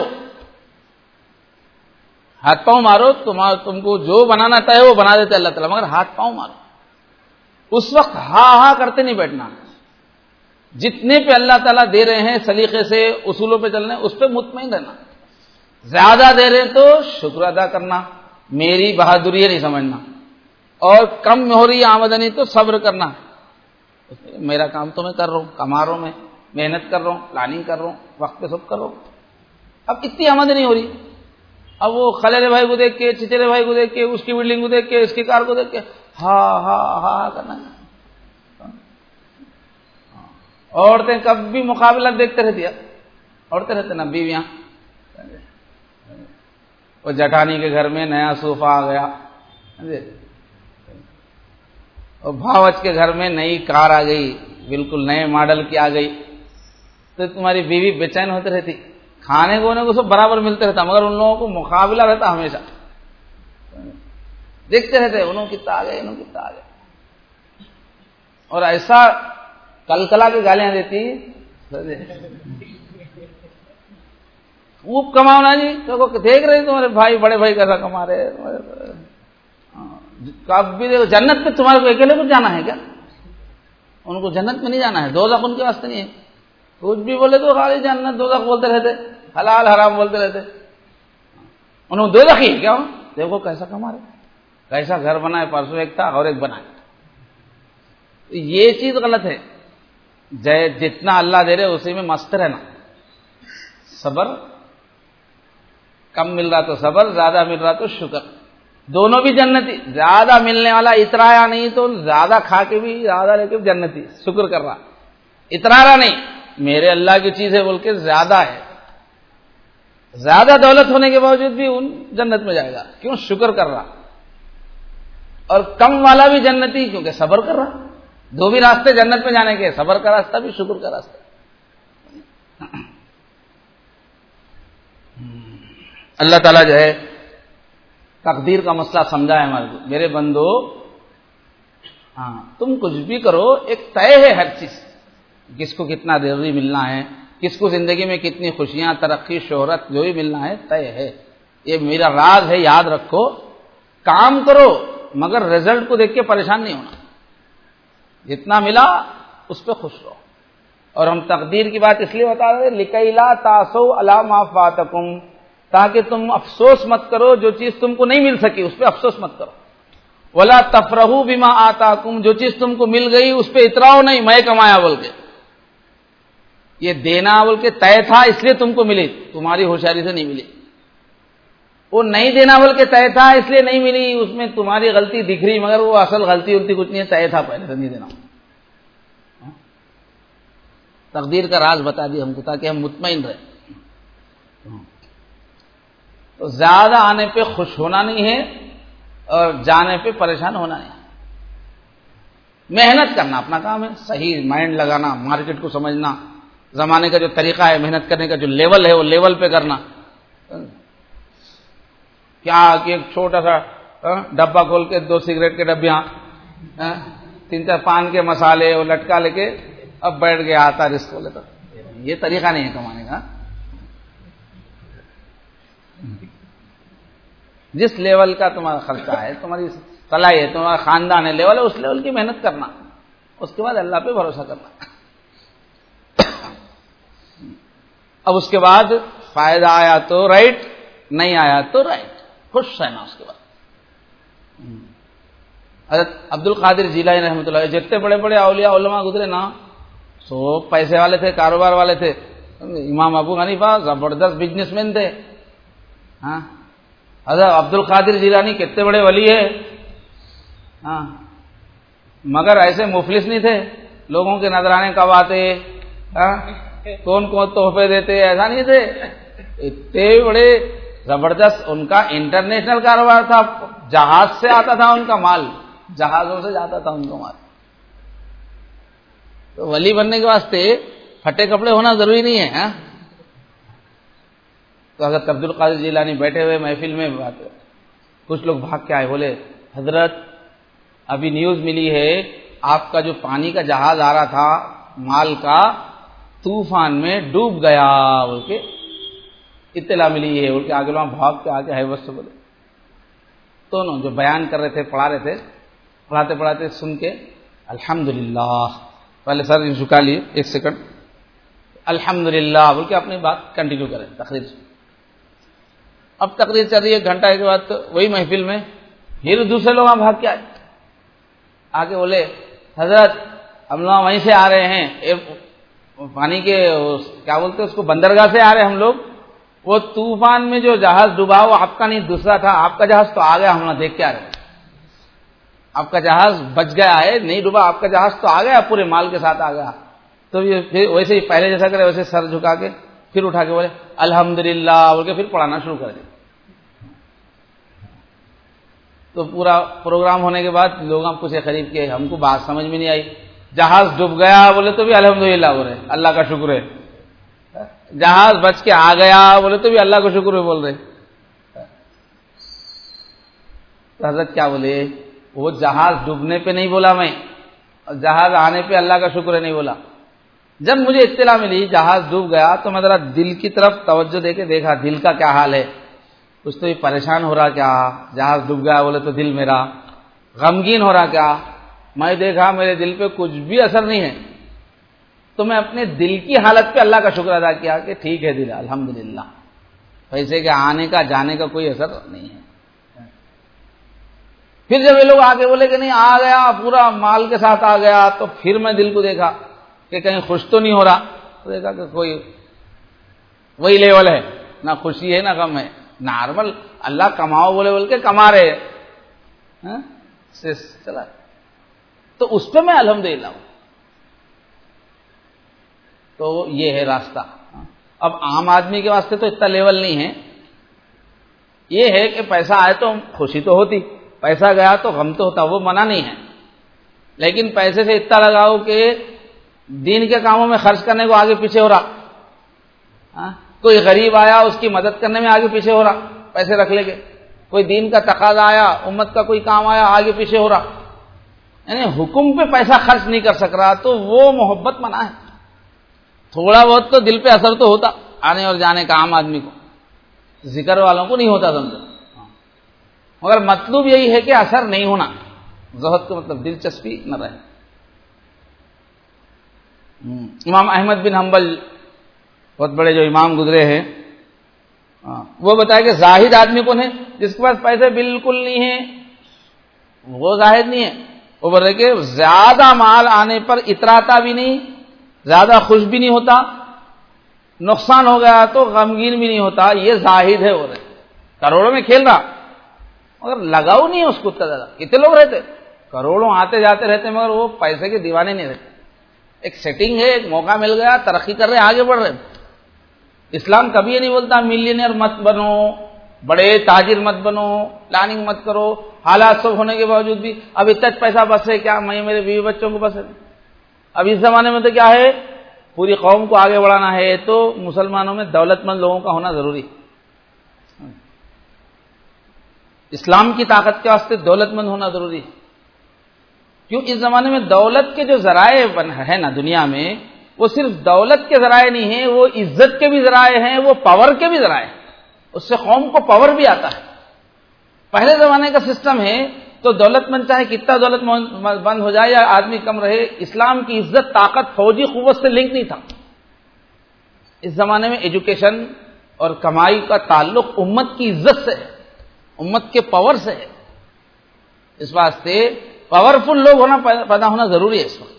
ہاتھ پاؤں مارو، تمہارا تم کو جو بنانا طے ہے وہ بنا دیتے اللہ تعالیٰ، مگر ہاتھ پاؤں مارو. اس وقت ہاں ہاں کرتے نہیں بیٹھنا. جتنے پہ اللہ تعالیٰ دے رہے ہیں سلیقے سے اصولوں پہ چلنے، اس پہ مطمئن رہنا. زیادہ دے رہے تو شکر ادا کرنا، میری بہادری نہیں سمجھنا. اور کم ہو رہی آمدنی تو صبر کرنا، میرا کام تو میں کر رہا ہوں، کما رہا ہوں، میں محنت کر رہا ہوں، پلاننگ کر رہا ہوں، وقت پہ سب کر رہا ہوں. اب اتنی آمدنی ہو رہی، اب وہ خلیرے بھائی کو دیکھ کے، چچرے بھائی کو دیکھ کے، اس کی بلڈنگ کو دیکھ کے، اس کی کار کو دیکھ کے ہاں ہاں ہاں کرنا. عورتیں کب بھی مقابلہ دیکھتے رہتی ہے، عورتیں رہتے نا بیویاں. وہ جٹھانی کے گھر میں نیا صوفہ آ گیا، اور بھاوچ کے گھر میں نئی کار آ گئی، بالکل نئے ماڈل کی آ گئی، تو تمہاری بیوی بے چین ہوتی رہتی. کھانے کو کو سب برابر ملتے رہتا، مگر ان لوگوں کو مقابلہ رہتا ہمیشہ. دیکھتے رہتے انہوں کتنا آ گئے، انہوں کتنا آ گئے، اور ایسا کل کلا کی گالیاں دیتی. خوب کماؤ نا جی، تو دیکھ رہے تمہارے بھائی بڑے بھائی کیسا کما رہے. کب بھی دیکھو جنت پہ تمہارے کو اکیلے کو جانا ہے کیا؟ ان کو جنت میں نہیں جانا ہے، دوزخ ان کے واسطے نہیں ہے. کچھ بھی بولے تو خالی جنت دوزخ بولتے رہتے، حلال حرام بولتے رہتے. انہوں دوزخ ہی ہے کیا؟ دیکھو کیسا کما رہے، کیسا گھر بنائے، پرسوں ایک تھا اور ایک بنائے. یہ چیز غلط ہے. جتنا اللہ دے رہے اسی میں مست رہنا. صبر، کم مل رہا تو صبر، زیادہ مل رہا تو شکر. دونوں بھی جنتی. زیادہ ملنے والا اترایا نہیں تو زیادہ کھا کے بھی زیادہ لے کے جنتی، شکر کر رہا. اترارا نہیں، میرے اللہ کی چیز ہے بول کے زیادہ ہے، زیادہ دولت ہونے کے باوجود بھی ان جنت میں جائے گا. کیوں؟ شکر کر رہا. اور کم والا بھی جنتی کیونکہ صبر کر رہا. دو بھی راستے جنت میں جانے کے، صبر کا راستہ بھی، شکر کا راستہ. اللہ تعالیٰ جو ہے تقدیر کا مسئلہ سمجھا ہے ہمارے کو. میرے بندو، ہاں تم کچھ بھی کرو، ایک طے ہے ہر چیز. کس کو کتنا ضروری ملنا ہے، کس کو زندگی میں کتنی خوشیاں، ترقی، شہرت، جو بھی ملنا ہے طے ہے. یہ میرا راز ہے، یاد رکھو. کام کرو مگر رزلٹ کو دیکھ کے پریشان نہیں ہونا. جتنا ملا اس پہ خوش رہو. اور ہم تقدیر کی بات اس لیے بتا رہے لِكَيْ لَا تَأْسَوْا عَلَىٰ مَا فَاتَكُمْ، تاکہ تم افسوس مت کرو جو چیز تم کو نہیں مل سکی، اس پہ افسوس مت کرو. وَلَا تَفْرَحُوا بِمَا آتَاكُمْ، جو چیز تم کو مل گئی اس پہ اتراؤ نہیں، میں کمایا بول کے. یہ دینا بول کے طے تھا اس لیے تم کو ملی، تمہاری ہوشیاری سے نہیں ملی. وہ نہیں دینا بول کے طے تھا اس لیے نہیں ملی، اس میں تمہاری غلطی دکھ رہی، مگر وہ اصل غلطی غلطی کچھ نہیں ہے، طے تھا پہلے سے نہیں دینا. تقدیر کا راز بتا دی ہم کو تاکہ ہم مطمئن رہیں. تو زیادہ آنے پہ خوش ہونا نہیں ہے اور جانے پہ پریشان ہونا نہیں. محنت کرنا اپنا کام ہے، صحیح مائنڈ لگانا، مارکیٹ کو سمجھنا، زمانے کا جو طریقہ ہے محنت کرنے کا جو لیول ہے وہ لیول پہ کرنا. کیا کہ ایک چھوٹا سا ڈبہ کھول کے دو سگریٹ کے ڈبیاں، تین چار پان کے مسالے اور لٹکا لے کے اب بیٹھ گیا آتا رسک کو لیتا. یہ طریقہ نہیں ہے کمانے کا. جس لیول کا تمہارا خرچہ ہے، تمہاری صلاحیت ہے، تمہارا خاندان ہے، لیول ہے، اس لیول کی محنت کرنا، اس کے بعد اللہ پہ بھروسہ کرنا. اب اس کے بعد فائدہ آیا تو رائٹ، نہیں آیا تو رائٹ، خوش رہنا. اس کے بعد حضرت عبد القادر جیلانی رحمۃ اللہ جتنے بڑے بڑے اولیاء علماء گزرے نا، سو پیسے والے تھے، کاروبار والے تھے. امام ابو حنیفہ زبردست بزنس مین تھے. ہاں حضرت عبد القادر جیلانی کتنے بڑے ولی ہے، ہاں مگر ایسے مفلس نہیں تھے. لوگوں کے نذرانے کب آتے، ہاں کون کون تحفے دیتے، ایسا نہیں تھے. اتنے بڑے زبردست ان کا انٹرنیشنل کاروبار تھا، جہاز سے آتا تھا ان کا مال، جہازوں سے جاتا تھا ان کا مال. تو ولی بننے کے واسطے پھٹے کپڑے ہونا ضروری نہیں ہے. ہاں تو حضرت عبد القادر جیلانی بیٹھے ہوئے محفل میں بات، کچھ لوگ بھاگ کے آئے، بولے حضرت ابھی نیوز ملی ہے آپ کا جو پانی کا جہاز آ رہا تھا مال کا، طوفان میں ڈوب گیا بول کے اطلاع ملی ہے بول کے آگے وہاں بھاگ کے آگے ہے بس بولے. تو انہوں جو بیان کر رہے تھے، پڑھا رہے تھے، پڑھاتے پڑھاتے سن کے الحمدللہ، پہلے سر جھکا لیے ایک سیکنڈ، الحمدللہ بول کے اپنی بات کنٹینیو کریں تقریر. اب تقریر چل رہی ہے گھنٹہ کے بعد، تو وہی محفل میں پھر دوسرے لوگ وہاں بھاگ کے آئے، آگے بولے حضرت ہم لوگ وہیں سے آ رہے ہیں، پانی کے کیا بولتے اس کو بندرگاہ سے آ رہے ہیں ہم لوگ، وہ طوفان میں جو جہاز ڈوبا وہ آپ کا نہیں دوسرا تھا، آپ کا جہاز تو آ گیا، ہم لوگ دیکھ کے آ رہے ہیں، آپ کا جہاز بچ گیا ہے، نہیں ڈوبا، آپ کا جہاز تو آ گیا، پورے مال کے ساتھ آ گیا. تو یہ پھر ویسے ہی پہلے جیسا کرے ویسے سر جھکا کے پھر اٹھا کے بولے الحمدللہ بول کے پھر پڑھانا شروع کر دیا. تو پورا پروگرام ہونے کے بعد لوگ ہم پوچھے قریب کے، ہم کو بات سمجھ میں نہیں آئی، جہاز ڈوب گیا بولے تو بھی الحمدللہ بول رہے، اللہ کا شکر ہے، جہاز بچ کے آ گیا بولے تو بھی اللہ کا شکر ہے بول رہے. تو حضرت کیا بولے، وہ جہاز ڈوبنے پہ نہیں بولا میں، اور جہاز آنے پہ اللہ کا شکر ہے نہیں بولا. جب مجھے اطلاع ملی جہاز ڈوب گیا تو میں ذرا دل کی طرف توجہ دے کے دیکھا دل کا کیا حال ہے، کچھ تو یہ پریشان ہو رہا کیا، جہاز ڈوب گیا بولے تو دل میرا غمگین ہو رہا کیا. میں دیکھا میرے دل پہ کچھ بھی اثر نہیں ہے، تو میں اپنے دل کی حالت پہ اللہ کا شکر ادا کیا کہ ٹھیک ہے دل الحمدللہ، پیسے کے آنے کا جانے کا کوئی اثر نہیں ہے. پھر جب یہ لوگ آگے بولے کہ نہیں آ گیا پورا مال کے ساتھ آ گیا، تو پھر میں دل کو دیکھا کہ کہیں خوش تو نہیں ہو رہا، تو دیکھا کہ کوئی وہی لیول ہے، نہ خوشی ہے نہ غم ہے، نارمل اللہ کماؤ بولے بول کے کما رہے چلا. تو اس پہ میں الحمدللہ ہوں. تو یہ ہے راستہ. اب عام آدمی کے واسطے تو اتنا لیول نہیں ہے، یہ ہے کہ پیسہ آئے تو خوشی تو ہوتی، پیسہ گیا تو غم تو ہوتا، وہ منع نہیں ہے، لیکن پیسے سے اتنا لگاؤ کہ دین کے کاموں میں خرچ کرنے کو آگے پیچھے ہو رہا، کوئی غریب آیا اس کی مدد کرنے میں آگے پیچھے ہو رہا، پیسے رکھ لے گے، کوئی دین کا تقاضا آیا، امت کا کوئی کام آیا، آگے پیچھے ہو رہا، یعنی حکم پہ پیسہ خرچ نہیں کر سک رہا، تو وہ محبت منع ہے. تھوڑا بہت تو دل پہ اثر تو ہوتا آنے اور جانے کا عام آدمی کو، ذکر والوں کو نہیں ہوتا سمجھو، مگر مطلوب یہی ہے کہ اثر نہیں ہونا، زہد کا مطلب دلچسپی نہ رہے. امام احمد بن حنبل بہت بڑے جو امام گزرے ہیں، وہ بتایا کہ زاہد آدمی کون ہے، جس کے پاس پیسے بالکل نہیں ہیں وہ زاہد نہیں ہے. وہ بول رہے کہ زیادہ مال آنے پر اتراتا بھی نہیں، زیادہ خوش بھی نہیں ہوتا، نقصان ہو گیا تو غمگین بھی نہیں ہوتا، یہ زاہد ہے. بول رہے کروڑوں میں کھیل رہا مگر لگاؤ نہیں ہے اس کو اتنا زیادہ. کتنے لوگ رہتے کروڑوں آتے جاتے رہتے مگر وہ پیسے کے دیوانے نہیں رہتے. ایک سیٹنگ ہے، ایک موقع مل گیا، ترقی کر رہے آگے بڑھ رہے. اسلام کبھی یہ نہیں بولتا ملینئر مت بنو، بڑے تاجر مت بنو، پلاننگ مت کرو، حالات سب ہونے کے باوجود بھی اب اتنا پیسہ بس ہے کیا، میں میرے بیوی بچوں کو بس ہے. اب اس زمانے میں تو کیا ہے، پوری قوم کو آگے بڑھانا ہے تو مسلمانوں میں دولت مند لوگوں کا ہونا ضروری. اسلام کی طاقت کے واسطے دولت مند ہونا ضروری ہے. کیوں اس زمانے میں دولت کے جو ذرائع ہے نا دنیا میں، وہ صرف دولت کے ذرائع نہیں ہیں، وہ عزت کے بھی ذرائع ہیں، وہ پاور کے بھی ذرائع ہیں. اس سے قوم کو پاور بھی آتا ہے. پہلے زمانے کا سسٹم ہے تو دولت مند چاہے کتنا دولت مند ہو جائے یا آدمی کم رہے، اسلام کی عزت طاقت فوجی قوت سے لنک نہیں تھا. اس زمانے میں ایجوکیشن اور کمائی کا تعلق امت کی عزت سے ہے، امت کے پاور سے ہے. اس واسطے پاورفل لوگ ہونا پیدا ہونا ضروری ہے اس وقت.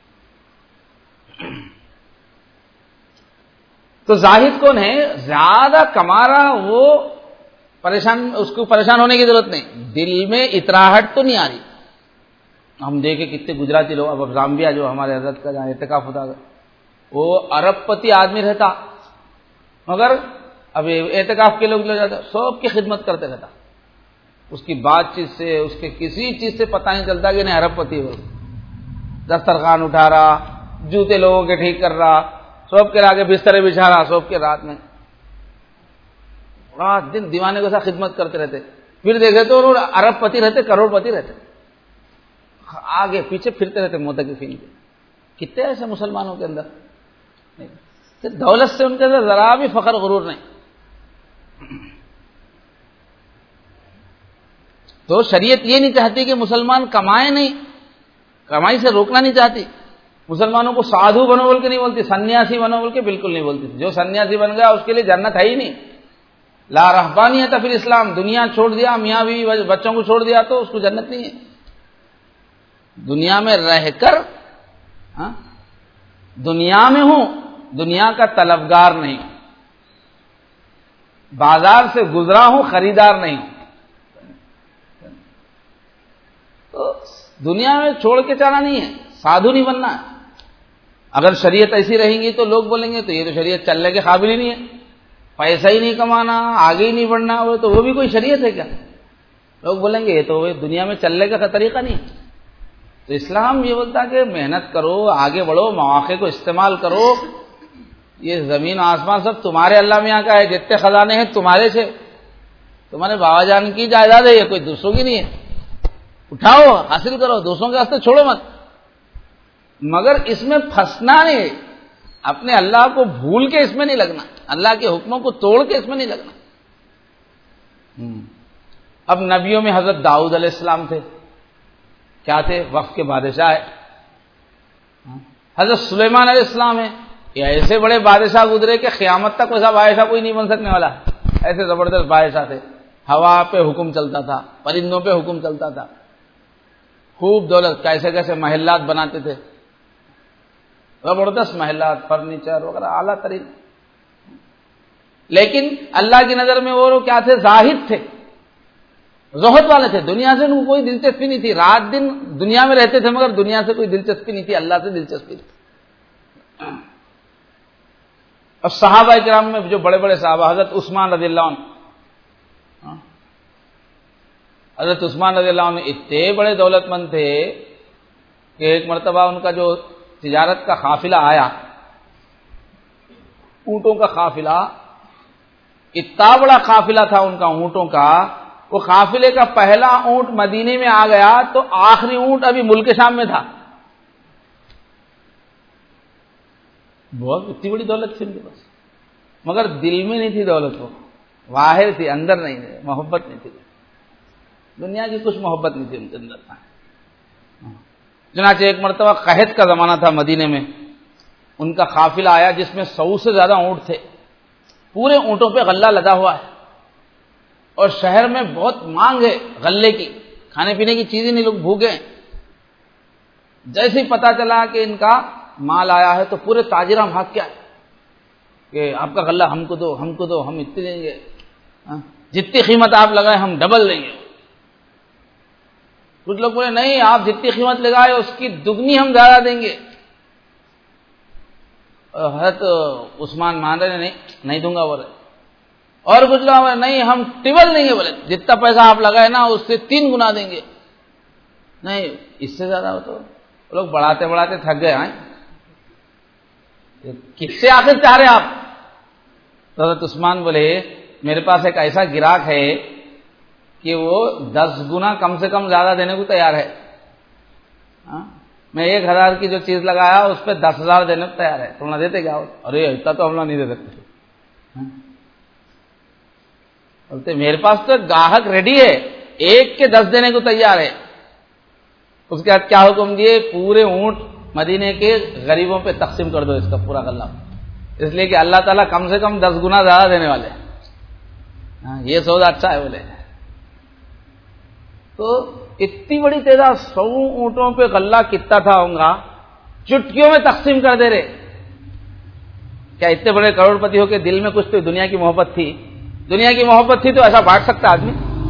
تو زاہد کون ہے، زیادہ کما رہا وہ پریشان، اس کو پریشان ہونے کی ضرورت نہیں، دل میں اتراہٹ تو نہیں آ رہی. ہم دیکھیں کتنے گجراتی لوگ، اب زامبیا جو ہمارے حضرت کا جہاں اعتکاف ہوتا ہے، وہ ارب پتی آدمی رہتا مگر اب اعتکاف کے لوگ لے جاتے سب کی خدمت کرتے رہتا، اس کی بات چیت سے، اس کے کسی چیز سے پتہ نہیں چلتا کہ نہیں ارب پتی ہو، دسترخوان اٹھا رہا، جوتے لوگوں کے ٹھیک کر رہا، سب کے آگے بسترے بچھا رہا، سب کے رات میں رات دن دیوانے کے ساتھ خدمت کرتے رہتے. پھر دیکھے تو ارب پتی رہتے، کروڑ پتی رہتے، آگے پیچھے پھرتے رہتے معتکفین کے. کتنے ایسے مسلمانوں کے اندر دولت سے ان کے اندر ذرا بھی فخر غرور نہیں. تو شریعت یہ نہیں چاہتی کہ مسلمان کمائے نہیں، کمائی سے روکنا نہیں چاہتی. مسلمانوں کو سادھو بنو بول کے نہیں بولتی، سنیاسی بنو بول کے بالکل نہیں بولتی. جو سنیاسی بن گیا اس کے لیے جنت ہے ہی نہیں. لا رہبانیت فی الاسلام، دنیا چھوڑ دیا، میاں بیوی بچوں کو چھوڑ دیا تو اس کو جنت نہیں ہے. دنیا میں رہ کر ہاں دنیا میں ہوں، دنیا کا طلبگار نہیں ہوں، بازار سے گزرا ہوں، خریدار نہیں ہوں. تو دنیا میں چھوڑ کے چاہنا نہیں ہے، سادھو نہیں بننا ہے. اگر شریعت ایسی رہیں گی تو لوگ بولیں گے تو یہ تو شریعت چلنے کے قابل ہی نہیں ہے، پیسہ ہی نہیں کمانا، آگے ہی نہیں بڑھنا، وہ تو وہ بھی کوئی شریعت ہے کیا؟ لوگ بولیں گے یہ تو دنیا میں چلنے کا طریقہ نہیں. تو اسلام یہ بولتا کہ محنت کرو، آگے بڑھو، مواقع کو استعمال کرو. یہ زمین آسمان سب تمہارے اللہ میاں کا ہے، جتنے خزانے ہیں تمہارے سے، تمہارے بابا جان کی جائیداد ہے، یہ کوئی دوسروں کی نہیں ہے. اٹھاؤ، حاصل کرو، دوسروں کے واسطے چھوڑو مت. مگر اس میں پھنسنا نہیں، اپنے اللہ کو بھول کے اس میں نہیں لگنا، اللہ کے حکموں کو توڑ کے اس میں نہیں لگنا. اب نبیوں میں حضرت داؤد علیہ السلام تھے، کیا تھے؟ وقت کے بادشاہ ہے. حضرت سلیمان علیہ السلام ہے، یہ ایسے بڑے بادشاہ گزرے کہ قیامت تک ویسا بادشاہ کوئی نہیں بن سکنے والا. ایسے زبردست بادشاہ تھے، ہوا پہ حکم چلتا تھا، پرندوں پہ حکم چلتا تھا، خوب دولت، کیسے کیسے محلات بناتے تھے، زبردست محلات، فرنیچر وغیرہ اعلیٰ ترین. لیکن اللہ کی نظر میں وہ کیا تھے؟ زاہد تھے، زہد والے تھے. دنیا سے ان کو کوئی دلچسپی نہیں تھی، رات دن دنیا میں رہتے تھے مگر دنیا سے کوئی دلچسپی نہیں تھی، اللہ سے دلچسپی تھی. اب صحابہ کرام میں جو بڑے بڑے صحابہ، حضرت عثمان رضی اللہ عنہ، حضرت عثمان رضی اللہ عنہ اتنے بڑے دولت مند تھے کہ ایک مرتبہ ان کا جو تجارت کا قافلہ آیا، اونٹوں کا قافلہ، اتنا بڑا قافلہ تھا ان کا اونٹوں کا. وہ قافلے کا پہلا اونٹ مدینے میں آ گیا تو آخری اونٹ ابھی ملک شام میں تھا. بہت اتنی بڑی دولت تھی ان کے پاس، مگر دل میں نہیں تھی دولت، وہ باہر تھی، اندر نہیں تھی، محبت نہیں تھی، دنیا کی کچھ محبت نہیں تھی ان کے اندر. چنانچہ ایک مرتبہ قحط کا زمانہ تھا مدینے میں، ان کا قافلہ آیا جس میں سو سے زیادہ اونٹ تھے، پورے اونٹوں پہ غلہ لدا ہوا ہے، اور شہر میں بہت مانگ ہے غلے کی، کھانے پینے کی چیزیں نہیں، لوگ بھوکے ہیں. جیسے ہی پتا چلا کہ ان کا مال آیا ہے تو پورے تاجراں بھاگ کے آئے کہ آپ کا غلہ ہم کو دو، ہم کو دو، ہم اتنے دیں گے، جتنی قیمت آپ لگائے ہم ڈبل دیں گے. کچھ لوگ بولے نہیں، آپ جتنی قیمت لگائے اس کی دگنی ہم زیادہ دیں گے. حضرت عثمان مان رہے نہیں نہیں دوں گا بولے. اور کچھ لوگ نہیں ہم ٹبل دیں گے، بولے جتنا پیسہ آپ لگائے نا اس سے تین گنا دیں گے. نہیں اس سے زیادہ ہو تو لوگ بڑھاتے بڑھاتے تھک گئے. ہیں کس سے آخر چاہ رہے آپ؟ حضرت عثمان بولے میرے پاس ایک ایسا گراہک ہے کہ وہ دس گنا کم سے کم زیادہ دینے کو تیار ہے. میں ایک ہزار کی جو چیز لگایا اس پہ دس ہزار دینے کو تیار ہے، تم نہ دیتے کیا؟ ارے اتنا تو ہم نہیں دے سکتے. بولتے میرے پاس تو گاہک ریڈی ہے، ایک کے دس دینے کو تیار ہے. اس کے بعد کیا حکم دیے؟ پورے اونٹ مدینے کے غریبوں پہ تقسیم کر دو اس کا پورا غلہ، اس لیے کہ اللہ تعالیٰ کم سے کم دس گنا زیادہ دینے والے ہیں. یہ سودا اچھا ہے بولے. تو اتنی بڑی تعداد، سو اونٹوں پہ غلہ کتنا تھا ہوگا، چٹکیوں میں تقسیم کر دے رہے. کیا اتنے بڑے کروڑ پتی ہو کے دل میں کچھ تو دنیا کی محبت تھی؟ دنیا کی محبت تھی تو ایسا بانٹ سکتا آدمی؟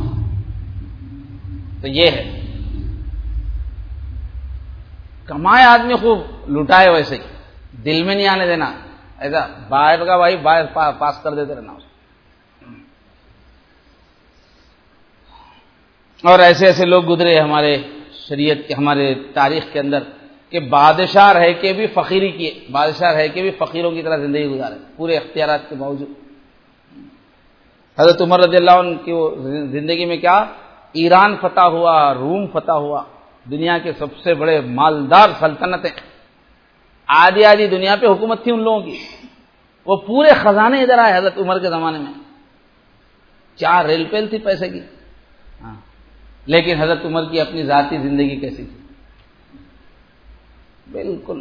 تو یہ ہے کمائے آدمی خوب لٹائے، ویسے ہی دل میں نہیں آنے دینا، ایسا باہر کا بھائی باہر پاس کر دیتے رہنا. اور ایسے ایسے لوگ گزرے ہمارے شریعت کے، ہمارے تاریخ کے اندر، کہ بادشاہ رہ کے بھی فقیری کیے، بادشاہ رہ کے بھی فقیروں کی طرح زندگی گزارے پورے اختیارات کے باوجود۔ حضرت عمر رضی اللہ عنہ کی زندگی میں کیا، ایران فتح ہوا، روم فتح ہوا، دنیا کے سب سے بڑے مالدار سلطنتیں، آدھی آدھی دنیا پہ حکومت تھی ان لوگوں کی، وہ پورے خزانے ادھر آئے حضرت عمر کے زمانے میں، چار ریل پیل تھی پیسے کی۔ ہاں، لیکن حضرت عمر کی اپنی ذاتی زندگی کیسی تھی؟ بالکل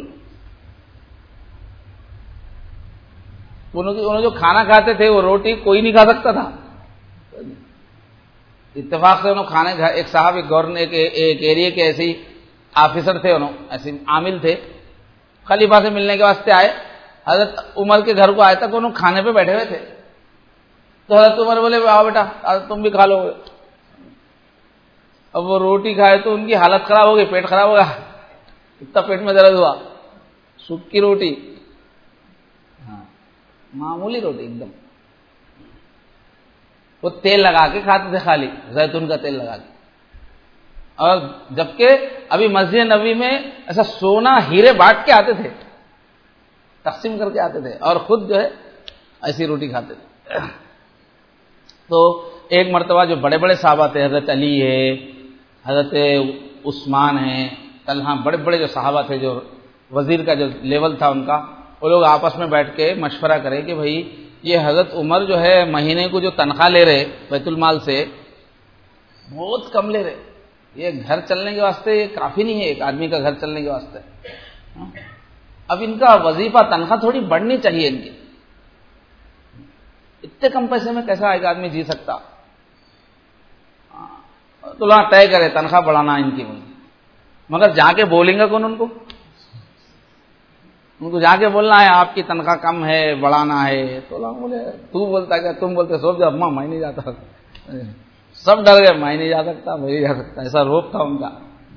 انہوں جو کھانا کھاتے تھے وہ روٹی کوئی نہیں کھا سکتا تھا، اتفاق سے انہوں کھانے، ایک صاحب ایک گورنر ایک ایریا کے ایسے آفیسر تھے، انہوں ایسے عامل تھے، خلیفہ سے ملنے کے واسطے آئے، حضرت عمر کے گھر کو آئے تک انہوں کھانے پہ بیٹھے ہوئے تھے، تو حضرت عمر بولے آؤ بیٹا تم بھی کھا لو گے۔ اب وہ روٹی کھائے تو ان کی حالت خراب ہو گئی، پیٹ خراب ہو گیا، اتنا پیٹ میں درد ہوا، سوکھی روٹی، ہاں معمولی روٹی ایک دم، وہ تیل لگا کے کھاتے تھے، خالی زیتون کا تیل لگا کے، اور جبکہ ابھی مسجد نبوی میں ایسا سونا ہیرے بانٹ کے آتے تھے، تقسیم کر کے آتے تھے، اور خود جو ہے ایسی روٹی کھاتے تھے۔ تو ایک مرتبہ جو بڑے بڑے صحابہ تھے، حضرت علی ہے، حضرت عثمان ہے، طلحہ، بڑے بڑے جو صحابہ تھے، جو وزیر کا جو لیول تھا ان کا، وہ لوگ آپس میں بیٹھ کے مشورہ کریں کہ بھائی یہ حضرت عمر جو ہے مہینے کو جو تنخواہ لے رہے بیت المال سے بہت کم لے رہے، یہ گھر چلنے کے واسطے یہ کافی نہیں ہے، ایک آدمی کا گھر چلنے کے واسطے، اب ان کا وظیفہ تنخواہ تھوڑی بڑھنی چاہیے ان کی، اتنے کم پیسے میں کیسا ایک آدمی جی سکتا؟ تو لا طے کرے تنخواہ بڑھانا ان کی، مگر جا کے بولیں گا کون ان کو؟ ان کو جا کے بولنا ہے آپ کی تنخواہ کم ہے، بڑھانا ہے، تو لوگ بولے تو بولتا کیا، تم بولتے سوچ جا اماں میں نہیں جاتا، سب ڈر گئے، میں نہیں جا سکتا، میں نہیں جا سکتا، ایسا روپ تھا ان کا۔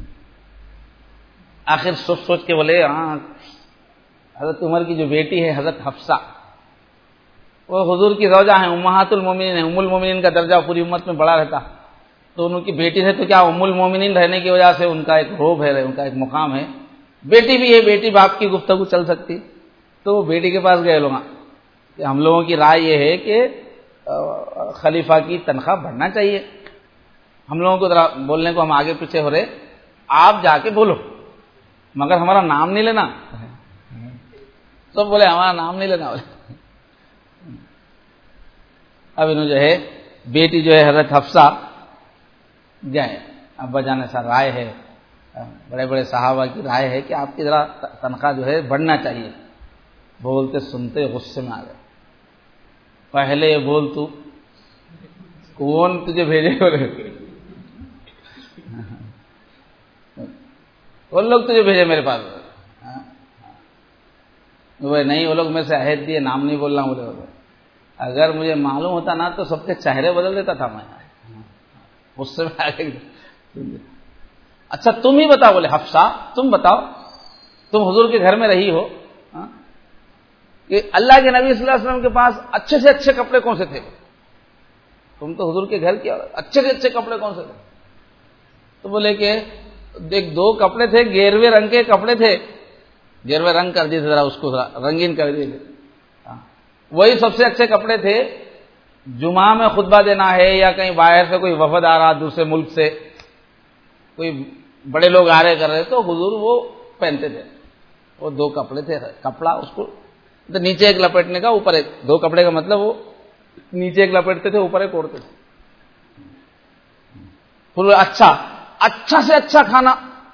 آخر سوچ سوچ کے بولے ہاں حضرت عمر کی جو بیٹی ہے حضرت حفصہ، وہ حضور کی زوجہ ہیں، امہات المومنین ہیں، ام المومنین کا درجہ پوری امت میں بڑا رہتا، تو ان کی بیٹی ہے تو کیا ام المومنین رہنے کی وجہ سے ان کا ایک روب ہے، ان کا ایک مقام ہے، بیٹی بھی ہے، بیٹی باپ کی گفتگو چل سکتی، تو وہ بیٹی کے پاس گئے لوگ کہ ہم لوگوں کی رائے یہ ہے کہ خلیفہ کی تنخواہ بڑھنا چاہیے، ہم لوگوں کو ذرا بولنے کو ہم آگے پیچھے ہو رہے، آپ جا کے بولو مگر ہمارا نام نہیں لینا۔ سب بولے ہمارا نام نہیں لینا۔ اب انہوں جو ہے بیٹی جو ہے حضرت حفصہ جائے، ابا جان ایسا رائے ہے، بڑے بڑے صحابہ کی رائے ہے کہ آپ کی ذرا تنخواہ جو ہے بڑھنا چاہیے۔ بولتے سنتے غصے میں آ گئے، پہلے بول تو کون تجھے بھیجے، بولے وہ لوگ تجھے بھیجے میرے پاس، وہ نہیں، وہ لوگ میں سے عہد دیے نام نہیں بولنا، بولے اگر مجھے معلوم ہوتا نا تو سب کے چہرے بدل دیتا تھا میں، غصے میں آ گئے۔ اچھا تم ہی بتاؤ، بولے حفصہ تم بتاؤ، تم حضور کے گھر میں رہی ہو کہ اللہ کے نبی صلی اللہ علیہ وسلم کے پاس اچھے سے اچھے کپڑے کون سے تھے؟ تم تو حضور کے گھر کی اچھے سے اچھے کپڑے کون سے تھے؟ تو بولے کہ دیکھ دو کپڑے تھے، گیروے رنگ کے کپڑے تھے، گیروے رنگ کر دیے ذرا اس کو، ذرا رنگین کر دیے، وہی سب سے اچھے کپڑے تھے، جمعہ میں خطبہ دینا ہے یا کہیں باہر سے کوئی وفد آ رہا دوسرے ملک سے، کوئی بڑے لوگ آ رہے کر رہے تو حضور وہ پہنتے تھے، وہ دو کپڑے تھے، کپڑا اس کو تو نیچے ایک لپیٹنے کا اوپر ایک، دو کپڑے کا مطلب وہ نیچے ایک لپیٹتے تھے اوپر ایک اوڑھتے تھے۔ پھر اچھا اچھا سے اچھا کھانا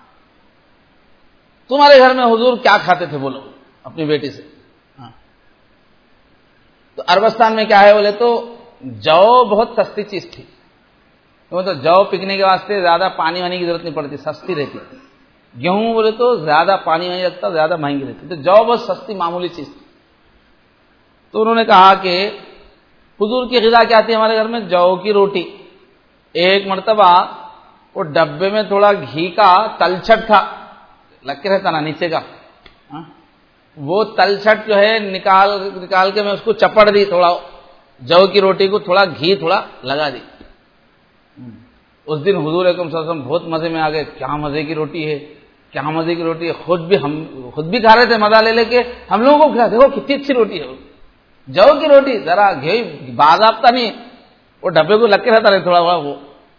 تمہارے گھر میں حضور کیا کھاتے تھے بولو اپنی بیٹی سے؟ ہاں تو عربستان میں کیا ہے بولے تو جو بہت سستی چیز تھی، تو جو پکنے کے واسطے زیادہ پانی وانی کی ضرورت نہیں پڑتی، سستی رہتی، گیہوں بولے تو زیادہ پانی نہیں لگتا، زیادہ مہنگی رہتی، تو جو بہت سستی معمولی چیز تھی۔ تو انہوں نے کہا کہ حضور کی غذا کیا تھی ہمارے گھر میں؟ جو کی روٹی۔ ایک مرتبہ وہ ڈبے میں تھوڑا گھی کا تلچھٹ تھا، لگ کے رہتا نا نیچے کا، وہ تلچھٹ جو ہے نکال نکال کے میں اس کو چپڑ دی، تھوڑا جو کی روٹی کو تھوڑا گھی تھوڑا لگا دی، اس دن حضور اکرم صلی اللہ علیہ وسلم بہت مزے میں آ گئے، کیا مزے کی روٹی ہے، کیا مزے کی روٹی ہے، خود بھی ہم خود بھی کھا رہے تھے مزہ لے لے کے، ہم لوگوں کو کھلا، دیکھو کتنی اچھی روٹی ہے، جو کی روٹی، ذرا گھی باضابطہ نہیں، وہ ڈبے کو لگ کے رہتا رہے تھوڑا بڑا وہ.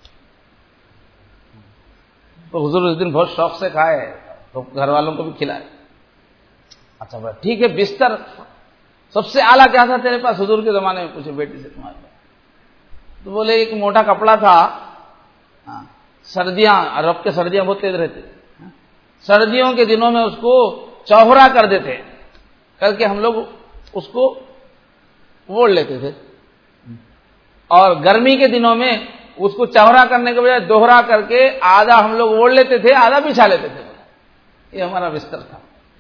تو حضور اس دن بہت شوق سے کھائے تو گھر والوں کو بھی کھلائے. اچھا بھائی ٹھیک ہے، بستر سب سے اعلیٰ کیا تھا تیرے پاس حضور کے زمانے میں؟ پوچھے بیٹی سے تمہارے پاس. تو بولے ایک موٹا کپڑا تھا، سردیاں عرب کے سردیاں بہت تیز رہتے، سردیوں کے دنوں میں اس کو چوہرا کر دیتے، کر کے ہم لوگ اس کو اوڑھ لیتے تھے، اور گرمی کے دنوں میں اس کو چوہرا کرنے کے بجائے دوہرا کر کے آدھا ہم لوگ اوڑھ لیتے تھے، آدھا بچھا لیتے تھے. یہ ہمارا بستر تھا.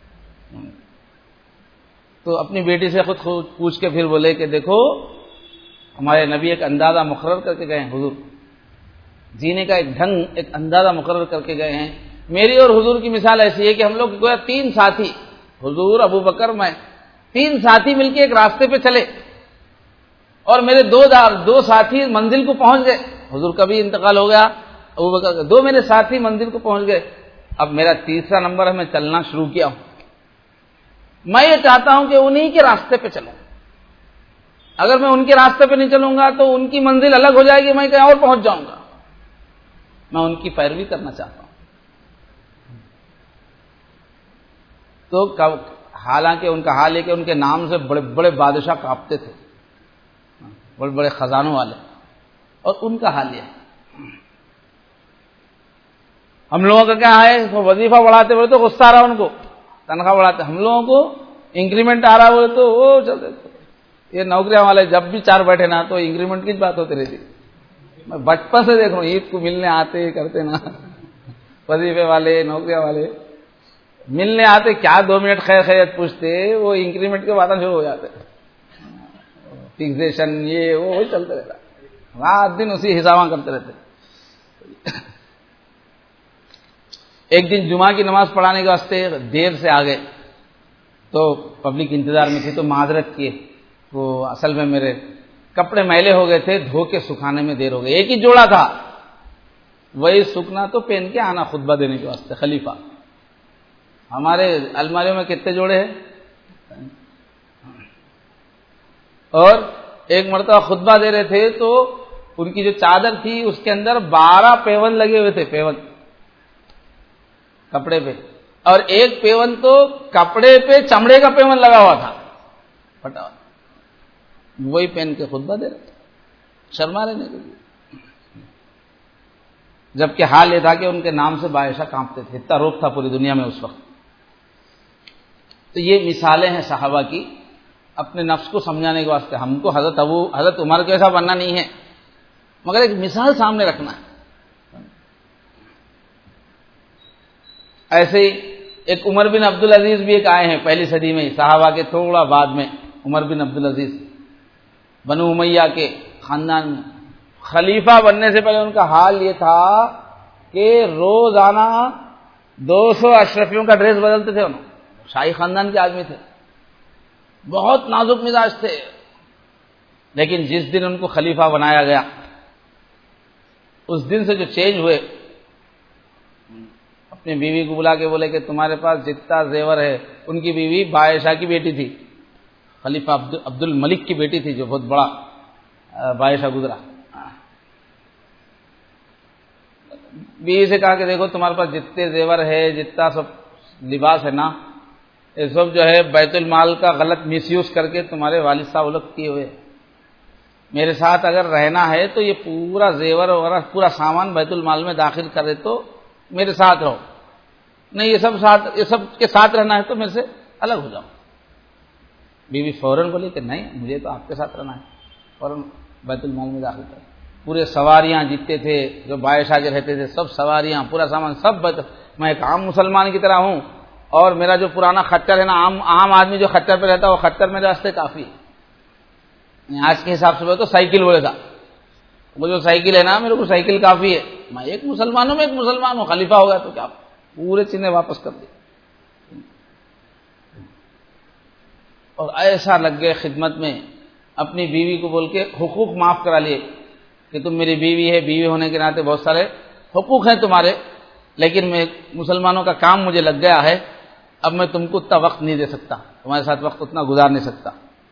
تو اپنی بیٹی سے خود خود پوچھ کے پھر بولے کہ دیکھو ہمارے نبی ایک اندازہ مقرر کر کے گئے ہیں، حضور جینے کا ایک ڈھنگ، ایک اندازہ مقرر کر کے گئے ہیں. میری اور حضور کی مثال ایسی ہے کہ ہم لوگ گویا تین ساتھی، حضور، ابو بکر، میں، تین ساتھی مل کے ایک راستے پہ چلے، اور میرے دو دو ساتھی منزل کو پہنچ گئے. حضور کا بھی انتقال ہو گیا، ابو بکر کا، دو میرے ساتھی منزل کو پہنچ گئے. اب میرا تیسرا نمبر ہے، میں چلنا شروع کیا ہوں. میں یہ چاہتا ہوں کہ انہی کے راستے پہ چلوں. اگر میں ان کے راستے پہ نہیں چلوں گا تو ان کی منزل الگ ہو جائے گی، میں کہیں اور پہنچ جاؤں گا. میں ان کی پیروی کرنا چاہتا ہوں. تو حالانکہ ان کا حال ہے کہ ان کے نام سے بڑے بڑے بادشاہ کانپتے تھے، بڑے بڑے خزانوں والے، اور ان کا حال یہ ہے. ہم لوگوں کا کیا ہے، وہ وظیفہ بڑھاتے بولے تو غصہ آ رہا ان کو، تنخواہ بڑھاتے، ہم لوگوں کو انکریمنٹ آ رہا بولے تو وہ چلتے. یہ نوکریاں والے جب بھی چار بیٹھے نا تو انکریمنٹ کی بات ہوتی رہتی. میں بچپن سے دیکھ رہا ہوں، عید کو ملنے آتے کرتے نا، وظیفے والے نوکریاں والے ملنے آتے، کیا دو منٹ خیر خیریت پوچھتے، وہ انکریمنٹ کے باتیں شروع ہو جاتے، فکسیشن یہ وہ چلتے رہتا، رات دن اسی حساب کرتے رہتے. ایک دن جمعہ کی نماز پڑھانے کے واسطے دیر سے آ گئے، تو پبلک انتظار میں تھی تو معذرت کیے. وہ اصل میں میرے کپڑے میلے ہو گئے تھے، دھو کے سکھانے میں دیر ہو گئی. ایک ہی جوڑا تھا، وہی سکنا تو پہن کے آنا خطبہ دینے کے واسطے. خلیفہ ہمارے الماریوں میں کتنے جوڑے ہیں، اور ایک مرتبہ خطبہ دے رہے تھے تو ان کی جو چادر تھی اس کے اندر بارہ پیون لگے ہوئے تھے، پیون کپڑے پہ، اور ایک پیون تو کپڑے پہ چمڑے کا پیون لگا ہوا تھا پھٹا ہوا، وہی پہن کے خطبہ دے رہے تھے شرما لینے کے لیے. جبکہ حال یہ تھا کہ ان کے نام سے بادشاہ کانپتے تھے، اتنا روک تھا پوری دنیا میں اس وقت. تو یہ مثالیں ہیں صحابہ کی اپنے نفس کو سمجھانے کے واسطے. ہم کو حضرت ابو حضرت عمر کیسا بننا نہیں ہے، مگر ایک مثال سامنے رکھنا ہے. ایسے ہی ایک عمر بن عبدالعزیز بھی ایک آئے ہیں پہلی صدی میں، صحابہ کے تھوڑا بعد میں. عمر بن عبدالعزیز بنو امیہ کے خاندان میں خلیفہ بننے سے پہلے ان کا حال یہ تھا کہ روزانہ دو سو اشرفیوں کا ڈریس بدلتے تھے. انہوں شاہی خاندان کے آدمی تھے، بہت نازک مزاج تھے. لیکن جس دن ان کو خلیفہ بنایا گیا اس دن سے جو چینج ہوئے، اپنی بیوی کو بلا کے بولے کہ تمہارے پاس جتنا زیور ہے، ان کی بیوی بادشاہ کی بیٹی تھی، خلیفہ عبد الملک کی بیٹی تھی، جو بہت بڑا بادشاہ گزرا. بیوی سے کہا کہ دیکھو تمہارے پاس جتنے زیور ہے، جتنا سب لباس ہے نا، یہ سب جو ہے بیت المال کا غلط مس یوز کر کے تمہارے والد صاحب الگ کیے ہوئے. میرے ساتھ اگر رہنا ہے تو یہ پورا زیور وغیرہ پورا سامان بیت المال میں داخل کرے تو میرے ساتھ رہو، نہیں یہ سب ساتھ یہ سب کے ساتھ رہنا ہے تو میرے سے الگ ہو جاؤ. بیوی فوراً بولی کہ نہیں، مجھے تو آپ کے ساتھ رہنا ہے، فوراً بیت المال میں داخل کرے. پورے سواریاں جتنے تھے جو بادشاہ کے رہتے تھے، سب سواریاں پورا سامان سب بیت. میں ایک عام مسلمان کی طرح ہوں، اور میرا جو پرانا خچر ہے نا، عام عام آدمی جو خچر پہ رہتا ہے وہ خچر میرے واسطے کافی ہے. آج کے حساب سے بولے تو سائیکل بولے تھا، وہ جو سائیکل ہے نا میرے کو سائیکل کافی ہے. میں ایک مسلمان ہوں، میں ایک مسلمان ہوں، خلیفہ ہو گیا تو کیا پورے چیزیں واپس کر دی. اور ایسا لگ گئے خدمت میں، اپنی بیوی کو بول کے حقوق معاف کرا لیے. کہ تم میری بیوی ہے، بیوی ہونے کے ناطے بہت سارے حقوق ہیں تمہارے، لیکن میں مسلمانوں کا کام مجھے لگ گیا ہے، اب میں تم کو اتنا وقت نہیں دے سکتا، تمہارے ساتھ وقت اتنا گزار نہیں سکتا۔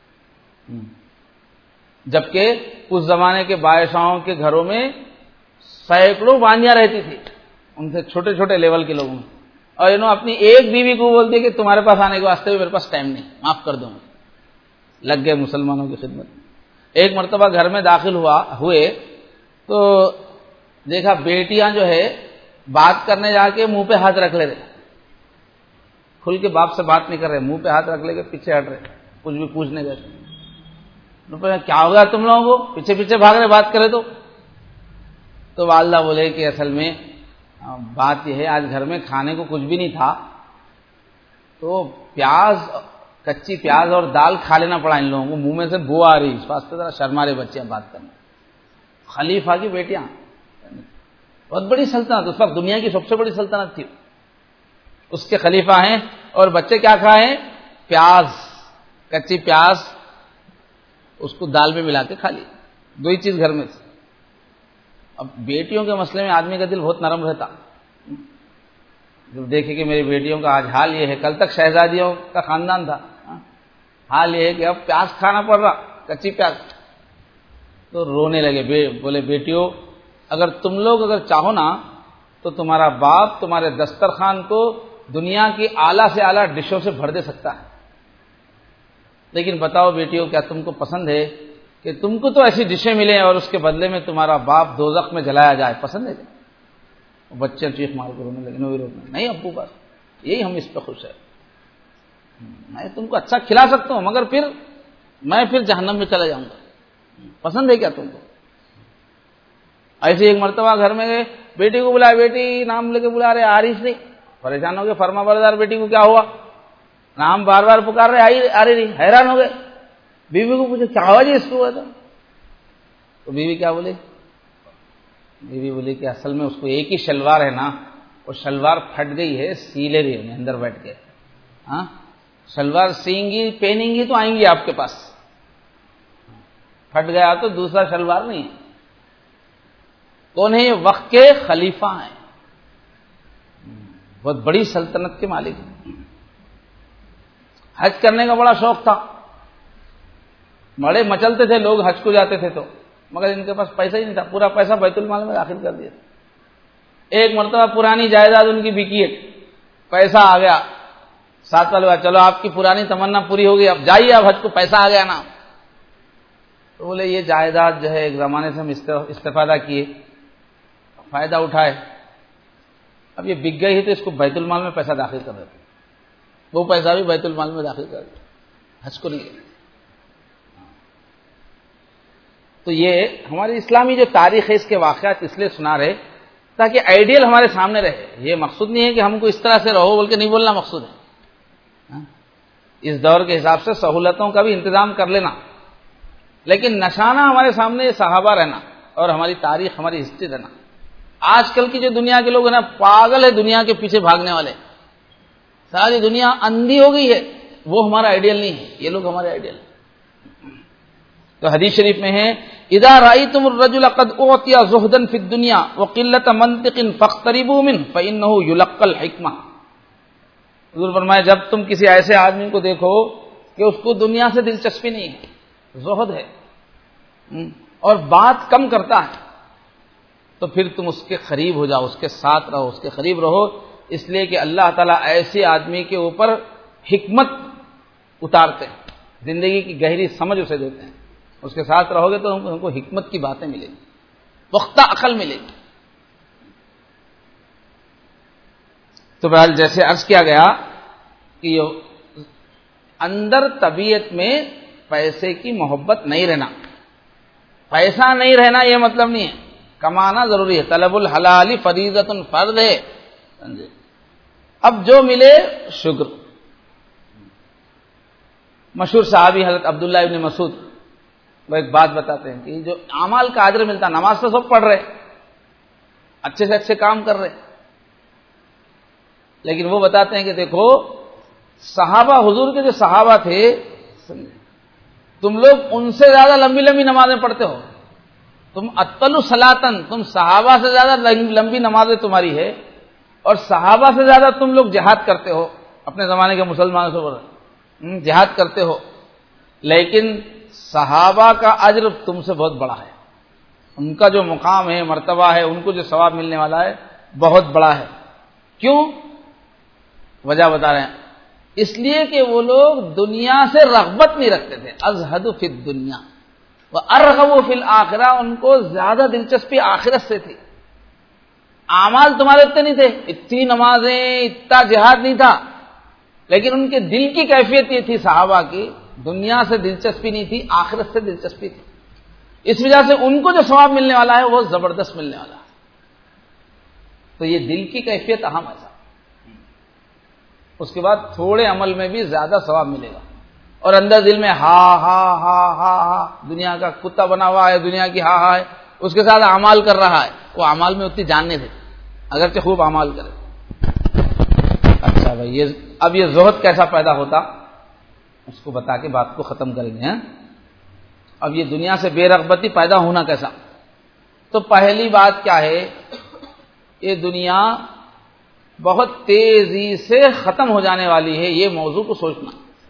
جبکہ اس زمانے کے بادشاہوں کے گھروں میں سینکڑوں بانجیاں رہتی تھی، ان سے چھوٹے چھوٹے لیول کے لوگوں میں، اور انہوں اپنی ایک بیوی کو بولتے کہ تمہارے پاس آنے کے واسطے بھی میرے پاس ٹائم نہیں، معاف کر دو، لگ گئے مسلمانوں کی خدمت۔ ایک مرتبہ گھر میں داخل ہوا ہوئے تو دیکھا بیٹیاں جو ہے بات کرنے جا کے منہ پہ ہاتھ رکھ لے رہے، کھل کے باپ سے بات نہیں کر رہے، منہ پہ ہاتھ رکھ لے کے پیچھے ہٹ رہے، کچھ بھی پوچھنے گئے، کیا ہو گیا تم لوگوں کو، پیچھے پیچھے بھاگ رہے بات کرے تو تو والدہ بولے کہ اصل میں بات یہ ہے آج گھر میں کھانے کو کچھ بھی نہیں تھا، تو پیاز، کچی پیاز اور دال کھا لینا پڑا ان لوگوں کو، منہ میں سے بو آ رہی، اس واسطے ذرا شرما رہے بچے بات کرنے۔ خلیفہ کی بیٹیاں، بہت بڑی سلطنت، اس وقت دنیا کی سب سے بڑی سلطنت تھی، اس کے خلیفہ ہیں، اور بچے کیا کھائیں؟ پیاز، کچی پیاز، اس کو دال میں ملا کے کھا لی، دو ہی چیز گھر میں تھی۔ اب بیٹیوں کے مسئلے میں آدمی کا دل بہت نرم رہتا، جب دیکھے کہ میری بیٹیوں کا آج حال یہ ہے، کل تک شہزادیوں کا خاندان تھا، حال یہ ہے کہ اب پیاز کھانا پڑ رہا، کچی پیاز، تو رونے لگے، بولے بیٹیوں اگر تم لوگ اگر چاہو نا تو تمہارا باپ تمہارے دسترخوان کو دنیا کی اعلیٰ سے اعلیٰ ڈشوں سے بھر دے سکتا ہے، لیکن بتاؤ بیٹیوں کیا تم کو پسند ہے کہ تم کو تو ایسی ڈشیں ملیں اور اس کے بدلے میں تمہارا باپ دوزخ میں جلایا جائے؟ پسند ہے؟ بچے چیخ مار کے رونے لگے، نہیں رونا نہیں ابو، بس یہی ہم اس پہ خوش ہیں، میں تم کو اچھا کھلا سکتا ہوں مگر پھر میں پھر جہنم میں چلا جاؤں گا، پسند ہے کیا تم کو؟ ایسے ایک مرتبہ گھر میں گئے، بیٹی کو بلایا، بیٹی نام لے کے بلا رہے، آ رہی نہیں، پریشان ہو گئے، فرما بردار بیٹی کو کیا ہوا، نام بار بار پکار رہے، آئی آ رہی نہیں، حیران ہو گئے، بیوی کو پوچھے کیا ہوا جی اس کو ہوا تھا، تو بیوی کیا بولے؟ بیوی بولی کہ اصل میں اس کو ایک ہی شلوار ہے نا، وہ شلوار پھٹ گئی ہے سیلے رہی میں اندر بیٹھ کے، ہاں شلوار سیئیں گی پہنیں گی تو آئیں گی آپ کے پاس، پھٹ گیا تو دوسرا شلوار نہیں ہے۔ کون ہے یہ؟ وقت کے خلیفہ ہیں، بہت بڑی سلطنت کے مالک ہیں۔ حج کرنے کا بڑا شوق تھا، بڑے مچلتے تھے لوگ حج کو جاتے تھے تو، مگر ان کے پاس پیسہ ہی نہیں تھا، پورا پیسہ بیت المال میں داخل کر دیا۔ ایک مرتبہ پرانی جائیداد ان کی بکی ہے، پیسہ آ گیا، سات سال ہوا، چلو آپ کی پرانی تمنا پوری ہو گئی، اب جائیے، اب حج کو پیسہ آ گیا نا۔ تو بولے یہ جائیداد جو ہے ایک زمانے سے ہم استفادہ کیے، فائدہ اٹھائے، اب یہ بک گئی ہے تو اس کو بیت المال میں پیسہ داخل کر دیتے، وہ پیسہ بھی بیت المال میں داخل کر دیا، حج کو نہیں گیا۔ تو یہ ہماری اسلامی جو تاریخ ہے اس کے واقعات اس لیے سنا رہے تاکہ آئیڈیل ہمارے سامنے رہے، یہ مقصود نہیں ہے کہ ہم کو اس طرح سے رہو بول کے نہیں بولنا مقصود ہے، اس دور کے حساب سے سہولتوں کا بھی انتظام کر لینا، لیکن نشانہ ہمارے سامنے صحابہ رہنا اور ہماری تاریخ، ہماری ہسٹری رہنا۔ آج کل کی جو دنیا کے لوگ ہیں نا، پاگل ہے دنیا کے پیچھے بھاگنے والے، ساری دنیا اندھی ہو گئی ہے، وہ ہمارا آئیڈیل نہیں ہے، یہ لوگ ہمارے آئیڈیل ہیں۔ تو حدیث شریف میں ہے اذا رأيتم الرجل قد اعطي زهدا في الدنيا وقلة منطق فاقتربوا منه فانه يلقى الحكمة۔ حضور فرمایا جب تم کسی ایسے آدمی کو دیکھو کہ اس کو دنیا سے دلچسپی نہیں ہے، زہد ہے اور بات کم کرتا ہے، تو پھر تم اس کے قریب ہو جاؤ، اس کے ساتھ رہو، اس کے قریب رہو، اس لیے کہ اللہ تعالیٰ ایسے آدمی کے اوپر حکمت اتارتے ہیں، زندگی کی گہری سمجھ اسے دیتے ہیں، اس کے ساتھ رہو گے تو ہم کو حکمت کی باتیں ملیں گی، پختہ عقل ملے گی۔ تو بہرحال جیسے عرض کیا گیا کہ اندر طبیعت میں پیسے کی محبت نہیں رہنا، پیسہ نہیں رہنا یہ مطلب نہیں ہے، کمانا ضروری ہے، طلب الحلال فریضۃ فرض ہے، اب جو ملے شکر۔ مشہور صحابی حضرت عبداللہ ابن مسعود وہ ایک بات بتاتے ہیں کہ جو اعمال کا اجر ملتا، نماز تو سب پڑھ رہے، اچھے سے اچھے کام کر رہے، لیکن وہ بتاتے ہیں کہ دیکھو صحابہ، حضور کے جو صحابہ تھے، تم لوگ ان سے زیادہ لمبی لمبی نمازیں پڑھتے ہو، تم اطول صلاتن، تم صحابہ سے زیادہ لمبی نمازیں تمہاری ہے، اور صحابہ سے زیادہ تم لوگ جہاد کرتے ہو، اپنے زمانے کے مسلمانوں سے بول رہے جہاد کرتے ہو، لیکن صحابہ کا اجر تم سے بہت بڑا ہے، ان کا جو مقام ہے، مرتبہ ہے، ان کو جو ثواب ملنے والا ہے بہت بڑا ہے۔ کیوں؟ وجہ بتا رہے ہیں، اس لیے کہ وہ لوگ دنیا سے رغبت نہیں رکھتے تھے، ازہد فی الدنیا وارغب فی الاخرہ، ان کو زیادہ دلچسپی آخرت سے تھی۔ اعمال تمہارے اتنے نہیں تھے، اتنی نمازیں، اتنا جہاد نہیں تھا، لیکن ان کے دل کی کیفیت یہ تھی صحابہ کی، دنیا سے دلچسپی نہیں تھی، آخرت سے دلچسپی تھی، اس وجہ سے ان کو جو ثواب ملنے والا ہے وہ زبردست ملنے والا ہے۔ تو یہ دل کی کیفیت اہم ہے، اس کے بعد تھوڑے عمل میں بھی زیادہ ثواب ملے گا، اور اندر دل میں ہا ہا ہا ہا ہا دنیا کا کتا بنا ہوا ہے، دنیا کی ہا ہا ہے، اس کے ساتھ اعمال کر رہا ہے، وہ اعمال میں اتنی جان نہیں تھے، اگرچہ خوب اعمال کرے۔ اچھا بھائی، یہ اب یہ زہد کیسا پیدا ہوتا اس کو بتا کے بات کو ختم کریں گے۔ اب یہ دنیا سے بے رغبتی پیدا ہونا کیسا؟ تو پہلی بات کیا ہے، یہ دنیا بہت تیزی سے ختم ہو جانے والی ہے، یہ موضوع کو سوچنا۔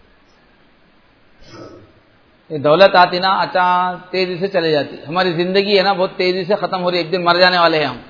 یہ دولت آتی نا اچانک تیزی سے چلے جاتی، ہماری زندگی ہے نا بہت تیزی سے ختم ہو رہی ہے، ایک دن مر جانے والے ہیں ہم۔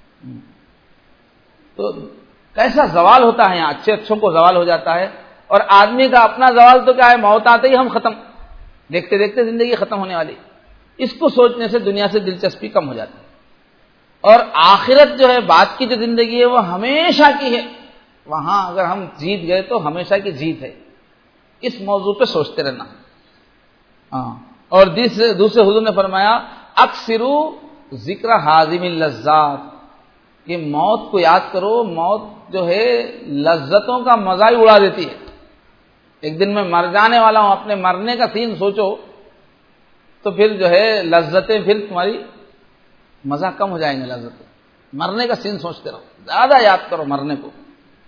تو کیسا زوال ہوتا ہے، یہاں اچھے اچھوں کو زوال ہو جاتا ہے، اور آدمی کا اپنا زوال تو کیا ہے، موت آتے ہی ہم ختم، دیکھتے دیکھتے زندگی ختم ہونے والی۔ اس کو سوچنے سے دنیا سے دلچسپی کم ہو جاتی ہے، اور آخرت جو ہے بعد کی جو زندگی ہے وہ ہمیشہ کی ہے، وہاں اگر ہم جیت گئے تو ہمیشہ کی جیت ہے، اس موضوع پہ سوچتے رہنا۔ ہاں، اور دوسرے حضور نے فرمایا اکثروا ذکر حازم اللذات، کہ موت کو یاد کرو، موت جو ہے لذتوں کا مزہ ہی اڑا دیتی ہے۔ ایک دن میں مر جانے والا ہوں، اپنے مرنے کا سین سوچو تو پھر جو ہے لذتیں پھر تمہاری مزہ کم ہو جائیں گے، لذتیں، مرنے کا سین سوچتے رہو، زیادہ یاد کرو مرنے کو۔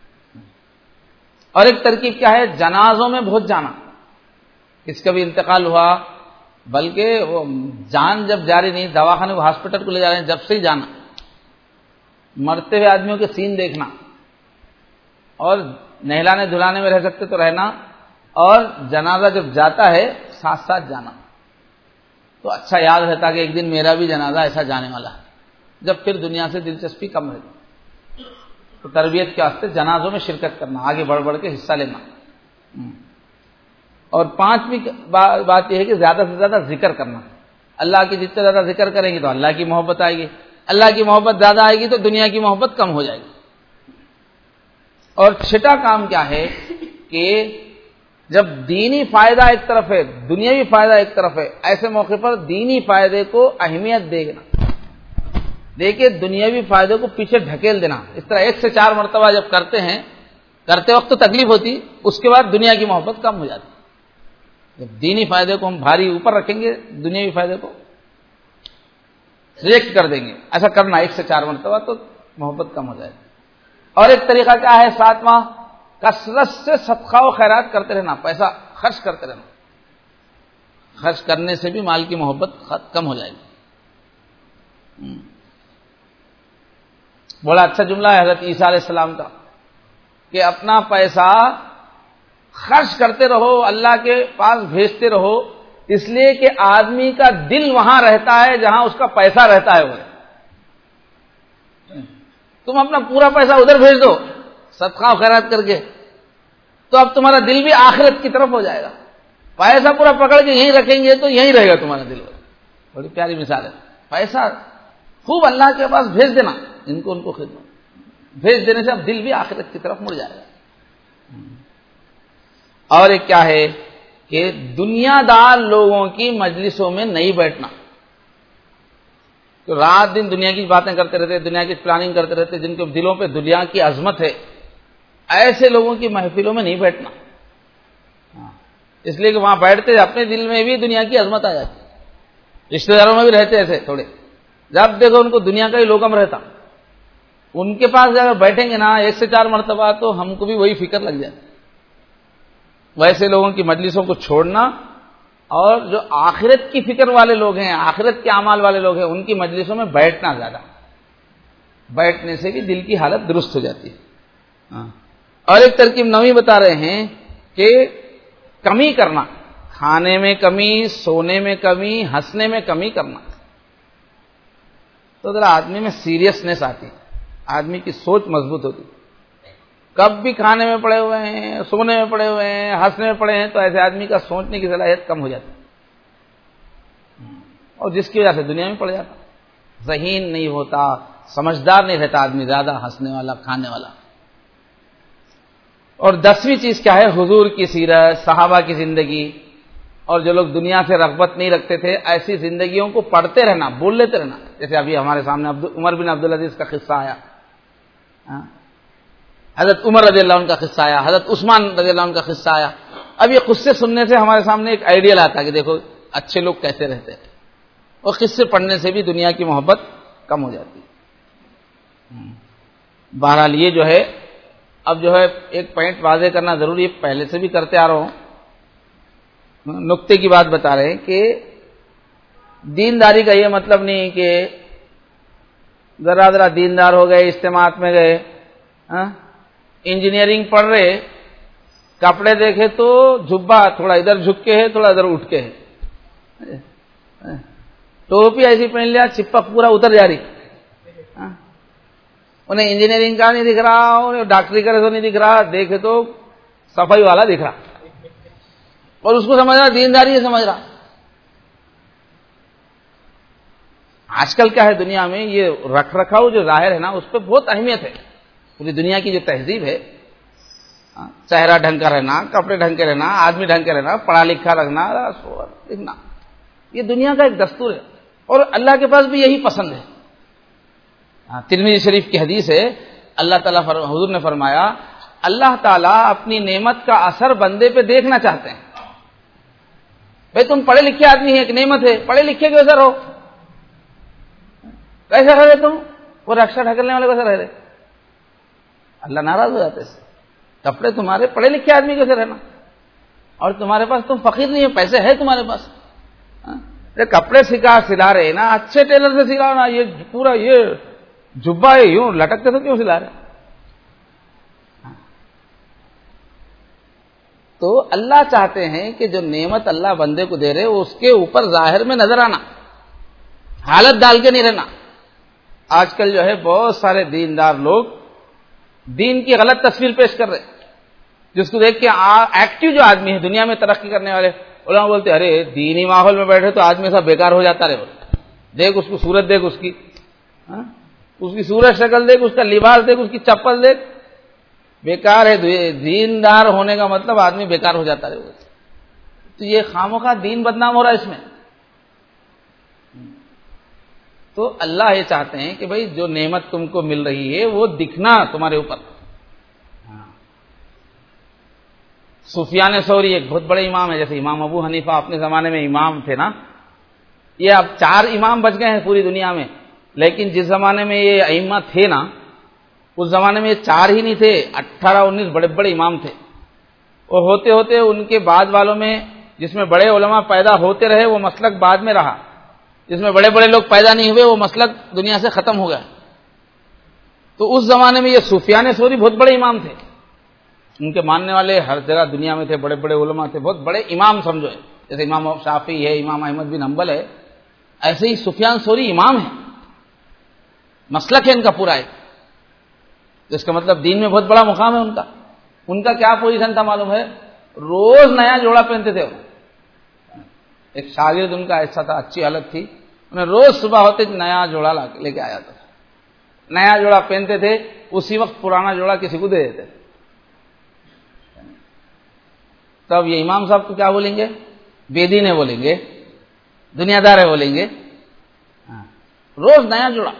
اور ایک ترکیب کیا ہے، جنازوں میں بہت جانا، کس کا بھی انتقال ہوا، بلکہ وہ جان جب جاری نہیں، دواخانے کو ہاسپٹل کو لے جا رہے ہیں جب سے ہی جانا، مرتے ہوئے آدمیوں کے سین دیکھنا، اور نہلانے دھلانے میں رہ سکتے تو رہنا، اور جنازہ جب جاتا ہے ساتھ ساتھ جانا، تو اچھا یاد رہتا کہ ایک دن میرا بھی جنازہ ایسا جانے والا ہے، جب پھر دنیا سے دلچسپی کم رہتی۔ تو تربیت کے واسطے جنازوں میں شرکت کرنا، آگے بڑھ بڑھ کے حصہ لینا۔ اور پانچویں بات یہ ہے کہ زیادہ سے زیادہ ذکر کرنا، اللہ کی جتنا زیادہ ذکر کریں گے تو اللہ کی محبت آئے گی، اللہ کی محبت زیادہ آئے گی تو دنیا کی محبت کم ہو جائے گی۔ اور چھٹا کام کیا ہے کہ جب دینی فائدہ ایک طرف ہے، دنیاوی فائدہ ایک طرف ہے، ایسے موقع پر دینی فائدے کو اہمیت دینا، دیکھیے دنیاوی فائدے کو پیچھے ڈھکیل دینا۔ اس طرح ایک سے چار مرتبہ جب کرتے ہیں، کرتے وقت تو تکلیف ہوتی، اس کے بعد دنیا کی محبت کم ہو جاتی۔ جب دینی فائدے کو ہم بھاری اوپر رکھیں گے، دنیاوی فائدے کو ریجیکٹ کر دیں گے، ایسا کرنا ایک سے چار مرتبہ تو محبت کم ہو جائے گی۔ اور ایک طریقہ کیا ہے، ساتواں، کثرت سے صدقہ و خیرات کرتے رہنا، پیسہ خرچ کرتے رہنا، خرچ کرنے سے بھی مال کی محبت کم ہو جائے گی۔ بڑا اچھا جملہ ہے حضرت عیسیٰ علیہ السلام کا کہ اپنا پیسہ خرچ کرتے رہو، اللہ کے پاس بھیجتے رہو، اس لیے کہ آدمی کا دل وہاں رہتا ہے جہاں اس کا پیسہ رہتا ہے۔ وہ تم اپنا پورا پیسہ ادھر بھیج دو صدقہ و خیرات کر کے، تو اب تمہارا دل بھی آخرت کی طرف ہو جائے گا۔ پیسہ پورا پکڑ کے یہیں رکھیں گے تو یہیں رہے گا تمہارا دل۔ بڑی پیاری مثال ہے، پیسہ خوب اللہ کے پاس بھیج دینا، ان کو ان کو خدمت بھیج دینے سے اب دل بھی آخرت کی طرف مڑ جائے گا۔ اور ایک کیا ہے کہ دنیا دار لوگوں کی مجلسوں میں نہیں بیٹھنا، تو رات دن دنیا کی باتیں کرتے رہتے، دنیا کی پلاننگ کرتے رہتے، جن کے دلوں پہ دنیا کی عظمت ہے، ایسے لوگوں کی محفلوں میں نہیں بیٹھنا، اس لیے کہ وہاں بیٹھتے اپنے دل میں بھی دنیا کی عظمت آ جاتی، رشتہ داروں میں بھی رہتے ایسے تھوڑے، جب دیکھو ان کو دنیا کا ہی لوگم رہتا، ان کے پاس جا کر بیٹھیں گے نا ایک سے چار مرتبہ تو ہم کو بھی وہی فکر لگ جاتی۔ ویسے لوگوں کی مجلسوں کو چھوڑنا اور جو آخرت کی فکر والے لوگ ہیں، آخرت کے اعمال والے لوگ ہیں، ان کی مجلسوں میں بیٹھنا زیادہ، بیٹھنے سے بھی دل کی حالت درست ہو جاتی ہے۔ اور ایک ترکیب نویں بتا رہے ہیں کہ کمی کرنا، کھانے میں کمی، سونے میں کمی، ہنسنے میں کمی کرنا، تو ذرا آدمی میں سیریسنیس آتی، آدمی کی سوچ مضبوط ہوتی۔ کب بھی کھانے میں پڑے ہوئے ہیں، سونے میں پڑے ہوئے ہیں، ہنسنے میں پڑے ہیں، تو ایسے آدمی کا سوچنے کی صلاحیت کم ہو جاتی، اور جس کی وجہ سے دنیا میں پڑ جاتا، ذہین نہیں ہوتا، سمجھدار نہیں رہتا آدمی، زیادہ ہنسنے والا، کھانے والا۔ اور دسویں چیز کیا ہے؟ حضور کی سیرت، صحابہ کی زندگی، اور جو لوگ دنیا سے رغبت نہیں رکھتے تھے ایسی زندگیوں کو پڑھتے رہنا، بول لیتے رہنا۔ جیسے ابھی ہمارے سامنے عمر بن عبدالعزیز کا قصہ آیا، حضرت عمر رضی اللہ عنہ کا قصہ آیا، حضرت عثمان رضی اللہ عنہ کا قصہ آیا۔ اب یہ قصے سننے سے ہمارے سامنے ایک آئیڈیل آتا ہے کہ دیکھو اچھے لوگ کیسے رہتے ہیں، اور قصے پڑھنے سے بھی دنیا کی محبت کم ہو جاتی ہے۔ بہرحال یہ جو ہے، اب جو ہے ایک پوائنٹ واضح کرنا ضروری ہے، پہلے سے بھی کرتے آ رہا ہوں، نقطے کی بات بتا رہے ہیں کہ دینداری کا یہ مطلب نہیں کہ ذرا ذرا دیندار ہو گئے، اجتماعات میں گئے، انجینئرنگ پڑھ رہے، کپڑے دیکھے تو جھبا تھوڑا ادھر جھک کے ہے، تھوڑا ادھر اٹھ کے ہے، ٹوپی ایسی پہن لیا، چپک پورا اتر جا رہی، انہیں انجینئرنگ کا نہیں دکھ رہا، انہیں ڈاکٹری کا تو نہیں دکھ رہا، دیکھے تو صفائی والا دکھ رہا، اور اس کو سمجھ رہا دینداری ہے، سمجھ رہا۔ آج کل کیا ہے دنیا میں، یہ رکھ رکھاؤ جو ظاہر ہے نا، اس پہ بہت اہمیت ہے۔ پوری دنیا کی جو تہذیب ہے، چہرہ ڈھنگ کا رہنا، کپڑے ڈھنگ کے رہنا، آدمی ڈھنگ کے رہنا، پڑھا لکھا رکھنا، لکھنا، یہ دنیا کا ایک دستور ہے، اور اللہ کے پاس بھی یہی پسند ہے۔ ترمذی شریف کی حدیث ہے، اللہ تعالیٰ حضور نے فرمایا، اللہ تعالیٰ اپنی نعمت کا اثر بندے پہ دیکھنا چاہتے ہیں۔ بھائی تم پڑھے لکھے آدمی ہیں، ایک نعمت ہے، پڑھے لکھے کے اثر ہو، کیسے رہ رہے تم؟ وہ رکشا ڈھکلنے والے کیسے رہ رہے؟ اللہ ناراض ہو جاتے سے، کپڑے تمہارے پڑھے لکھے آدمی کیسے رہنا، اور تمہارے پاس تم فقیر نہیں ہے، پیسے ہے تمہارے پاس، کپڑے سکھا سلا رہے نا، اچھے ٹیلر سے سلا نا، یہ پورا یہ جبا ہے یوں لٹکتے تو کیوں سلا رہے؟ تو اللہ چاہتے ہیں کہ جو نعمت اللہ بندے کو دے رہے اس کے اوپر ظاہر میں نظر آنا، حالت ڈال کے نہیں رہنا۔ آج کل جو ہے بہت سارے دیندار لوگ دین کی غلط تصویر پیش کر رہے، جس کو دیکھ کے ایکٹیو جو آدمی ہے دنیا میں ترقی کرنے والے علماء بولتے ارے دینی ماحول میں بیٹھے تو آدمی سب بیکار ہو جاتا رہے، دیکھ اس کو صورت، دیکھ اس کی اس کی صورت شکل دیکھ، اس کا لباس دیکھ، اس کی چپل دیکھ، بیکار ہے۔ دیندار ہونے کا مطلب آدمی بیکار ہو جاتا رہے، تو یہ خامخواہ دین بدنام ہو رہا ہے اس میں۔ تو اللہ یہ چاہتے ہیں کہ بھئی جو نعمت تم کو مل رہی ہے وہ دکھنا تمہارے اوپر۔ سفیان ثوری ایک بہت بڑے امام ہے، جیسے امام ابو حنیفہ اپنے زمانے میں امام تھے نا، یہ اب چار امام بچ گئے ہیں پوری دنیا میں، لیکن جس زمانے میں یہ ائمہ تھے نا، اس زمانے میں یہ چار ہی نہیں تھے، اٹھارہ انیس بڑے بڑے امام تھے، اور ہوتے ہوتے ان کے بعد والوں میں جس میں بڑے علماء پیدا ہوتے رہے وہ مسلک بعد میں رہا، جس میں بڑے بڑے لوگ پیدا نہیں ہوئے وہ مسلک دنیا سے ختم ہو گیا۔ تو اس زمانے میں یہ سفیان ثوری بہت بڑے امام تھے، ان کے ماننے والے ہر جگہ دنیا میں تھے، بڑے بڑے علماء تھے، بہت بڑے امام سمجھو، جیسے امام شافعی ہے، امام احمد بن حنبل ہے، ایسے ہی سفیان ثوری امام ہے، مسلک ہے ان کا پورا ایک، جس کا مطلب دین میں بہت بڑا مقام ہے ان کا۔ ان کا کیا پوزیشن تھا معلوم ہے؟ روز نیا جوڑا پہنتے تھے وہ، ایک شاگرد ان کا ایسا تھا، اچھی حالت تھی، انہیں روز صبح ہوتے نیا جوڑا لے کے آیا تھا، نیا جوڑا پہنتے تھے، اسی وقت پرانا جوڑا کسی کو دے دیتے۔ تب یہ امام صاحب کو کیا بولیں گے؟ بے دین ہے بولیں گے، دنیا دار ہے بولیں گے، روز نیا جوڑا۔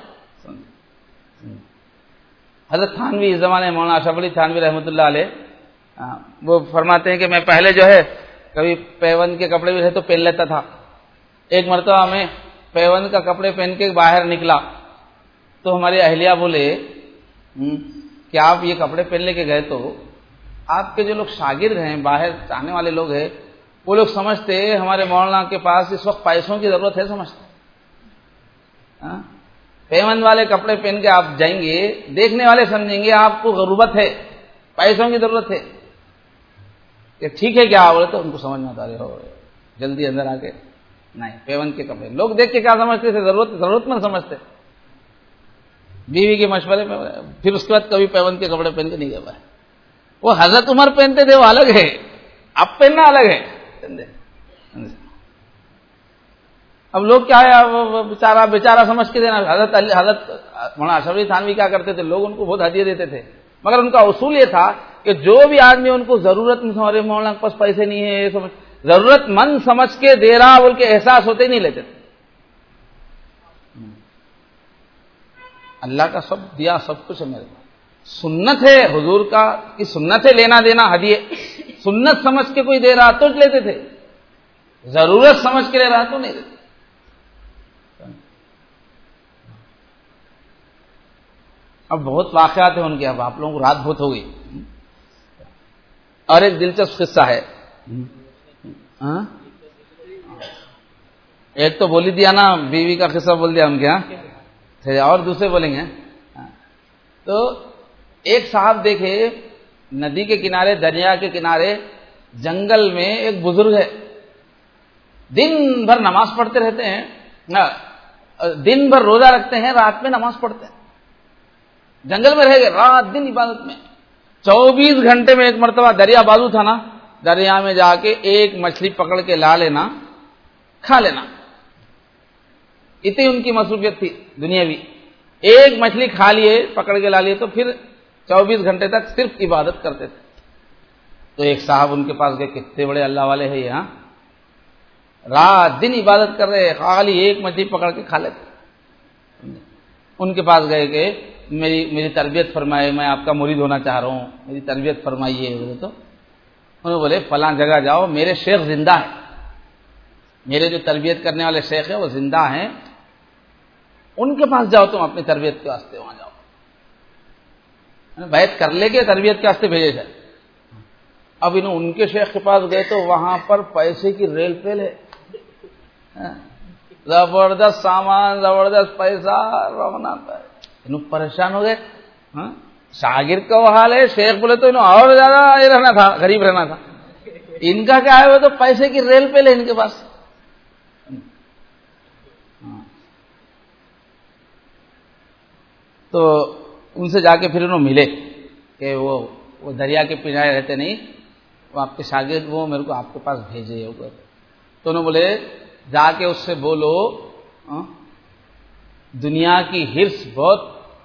حضرت تھانوی اس زمانے مولانا اشرف علی تھانوی رحمۃ اللہ علیہ، وہ فرماتے ہیں کہ میں پہلے جو ہے کبھی پیون کے کپڑے بھی رہے تو پہن لیتا تھا، ایک مرتبہ میں پیون کا کپڑے پہن کے باہر نکلا تو ہماری اہلیہ بولے کہ آپ یہ کپڑے پہن لے کے گئے تو آپ کے جو لوگ شاگرد ہیں، باہر چاہنے والے لوگ ہیں، وہ لوگ سمجھتے ہمارے مولانا کے پاس اس وقت پیسوں کی ضرورت ہے، سمجھتے ہاں؟ پیمند والے کپڑے پہن کے آپ جائیں گے، دیکھنے والے سمجھیں گے آپ کو غربت ہے، پیسوں کی ضرورت ہے، کہ ٹھیک ہے کیا بولے تو ان کو سمجھ میں آتا رہے ہو جلدی اندر آ کے نہیں پیمند کے کپڑے لوگ دیکھ کے کیا سمجھتے تھے؟ ضرورت ضرورت مند سمجھتے، بیوی کے مشورے میں پھر اس کے بعد کبھی پیمند کے کپڑے پہن کے نہیں گئے پائے۔ وہ حضرت عمر پہنتے تھے وہ الگ ہے، اب پہننا الگ ہے۔ اب لوگ کیا ہے بیچارہ بیچارہ سمجھ کے دینا۔ حضرت حضرت مولانا اشرف علی تھانوی کیا کرتے تھے؟ لوگ ان کو بہت ہدیے دیتے تھے، مگر ان کا اصول یہ تھا کہ جو بھی آدمی ان کو ضرورت مند ہمارے مولانا کے پاس پیسے نہیں ہے سمجھ ضرورت مند سمجھ کے دے رہا بول کے احساس ہوتے ہی نہیں لیتے تھے۔ اللہ کا سب دیا، سب کچھ ہے میرے پاس، سنت ہے حضور کا کہ سنت ہے لینا دینا ہدیے، سنت سمجھ کے کوئی دے رہا تو لیتے تھے، ضرورت سمجھ کے لے رہا تو نہیں لیتے۔ اب بہت واقعات ہیں ان کے، اب آپ لوگوں کو رات بہت ہو گئی۔ اور ایک دلچسپ قصہ ہے، ایک تو بول ہی دیا نا، بیوی کا قصہ بول دیا ہم کیا، اور دوسرے بولیں گے۔ تو ایک صاحب دیکھے ندی کے کنارے، دریا کے کنارے جنگل میں ایک بزرگ ہے، دن بھر نماز پڑھتے رہتے ہیں، دن بھر روزہ رکھتے ہیں، رات میں نماز پڑھتے ہیں، جنگل میں رہ گئے رات دن عبادت میں، چوبیس گھنٹے میں ایک مرتبہ دریا بازو تھا نا، دریا میں جا کے ایک مچھلی پکڑ کے لا لینا، کھا لینا، اتنی ان کی مصروفیت تھی دنیاوی۔ ایک مچھلی کھا لیے پکڑ کے لا لیے تو پھر چوبیس گھنٹے تک صرف عبادت کرتے تھے۔ تو ایک صاحب ان کے پاس گئے، کتنے بڑے اللہ والے ہیں یہاں، رات دن عبادت کر رہے، خالی ایک مچھلی پکڑ کے کھا لیتے۔ ان کے پاس گئے کہ میری میری تربیت فرمائے، میں آپ کا مرید ہونا چاہ رہا ہوں، میری تربیت فرمائیے۔ بولے تو انہوں نے بولے فلاں جگہ جاؤ، میرے شیخ زندہ ہے، میرے جو تربیت کرنے والے شیخ ہیں وہ زندہ ہیں، ان کے پاس جاؤ، تم اپنی تربیت کے واسطے وہاں جاؤ، بیعت کر لے کے تربیت کے واسطے بھیجے جائے۔ اب انہوں ان کے شیخ کے پاس گئے تو وہاں پر پیسے کی ریل پیل ہے، زبردست سامان، زبردست پیسہ رونا ہے، انہوں پریشان ہو گئے۔ شاگرد کا وہ حال ہے، شیخ بولے تو انہوں اور زیادہ یہ رہنا تھا، غریب رہنا تھا، ان کا کیا ہے وہ تو پیسے کی ریل پیل ہے ان کے پاس۔ تو ان سے جا کے پھر انہوں ملے کہ وہ وہ دریا کے کنارے رہتے نہیں، وہ آپ کے شاگرد وہ میرے کو آپ کے پاس بھیجے ہو گئے۔ تو انہوں بولے جا کے اس سے بولو دنیا کی ہرس بہت،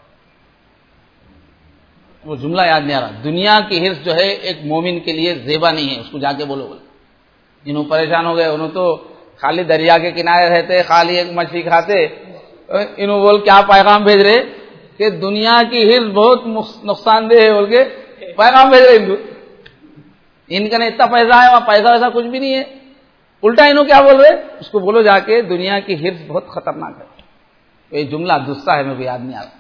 وہ جملہ یاد نہیں آ رہا، دنیا کی ہرس جو ہے ایک مومن کے لیے زیبا نہیں ہے، اس کو جا کے بولو۔ بولے انہوں پریشان ہو گئے، انہوں تو خالی دریا کے کنارے رہتے، خالی ایک مچھلی کھاتے، انہوں بول کیا پیغام بھیج رہے کہ دنیا کی ہرس بہت نقصان دہ ہے بول کے پیغام بھیج رہے ان کو، ان کا نہیں اتنا پیسہ ہے، وہاں پیسہ ویسا کچھ بھی نہیں ہے، الٹا انہوں کیا بول رہے، اس کو بولو جا کے دنیا کی ہرس بہت خطرناک ہے۔ یہ جملہ دوسرا ہے، میرے کو یاد نہیں آ رہا۔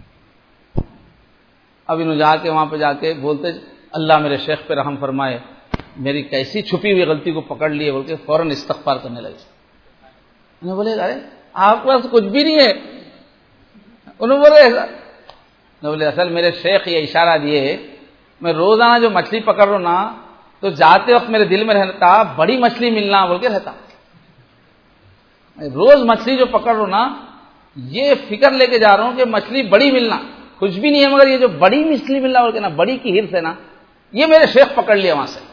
اب انہوں جا کے وہاں پہ جا کے بولتے اللہ میرے شیخ پہ رحم فرمائے، میری کیسی چھپی ہوئی غلطی کو پکڑ لیے بول کے فوراً استغفار کرنے لگے۔ انہوں بولے ارے آپ کے پاس کچھ بھی نہیں ہے، انہوں بولے ایسا، بولے اصل میرے شیخ یہ اشارہ دیے، میں روزانہ جو مچھلی پکڑ رہا ہوں نا تو جاتے وقت میرے دل میں رہتا بڑی مچھلی ملنا بول کے رہتا، روز مچھلی جو پکڑ رہا ہوں نا یہ فکر لے کے جا رہا ہوں کہ مچھلی بڑی ملنا، کچھ بھی نہیں ہے مگر یہ جو بڑی مچھلی ملنا بول کے نا، بڑی کی ہرس ہے نا، یہ میرے شیخ پکڑ لیا وہاں سے۔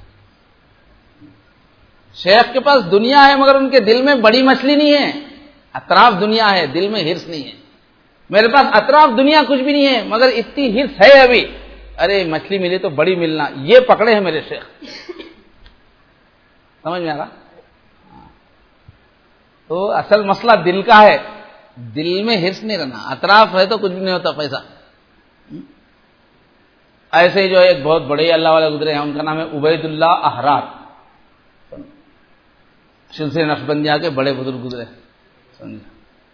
شیخ کے پاس دنیا ہے مگر ان کے دل میں بڑی مچھلی نہیں ہے، اطراف دنیا ہے، دل میں ہرس نہیں ہے۔ میرے پاس اطراف دنیا کچھ بھی نہیں ہے مگر اتنی ہرس ہے ابھی، ارے مچھلی ملی تو بڑی ملنا، یہ پکڑے ہیں میرے شیخ۔ سمجھ میں آ رہا؟ تو اصل مسئلہ دل کا ہے، دل میں ہرس نہیں رہنا، اطراف ہے تو کچھ بھی نہیں ہوتا پیسہ۔ ایسے ہی جو ایک بہت بڑے اللہ والے گزرے ہیں، ان کا نام ہے عبید اللہ احرار، سلسلہ نقشبندیہ کے بڑے بزرگ گزرے، سمجھے؟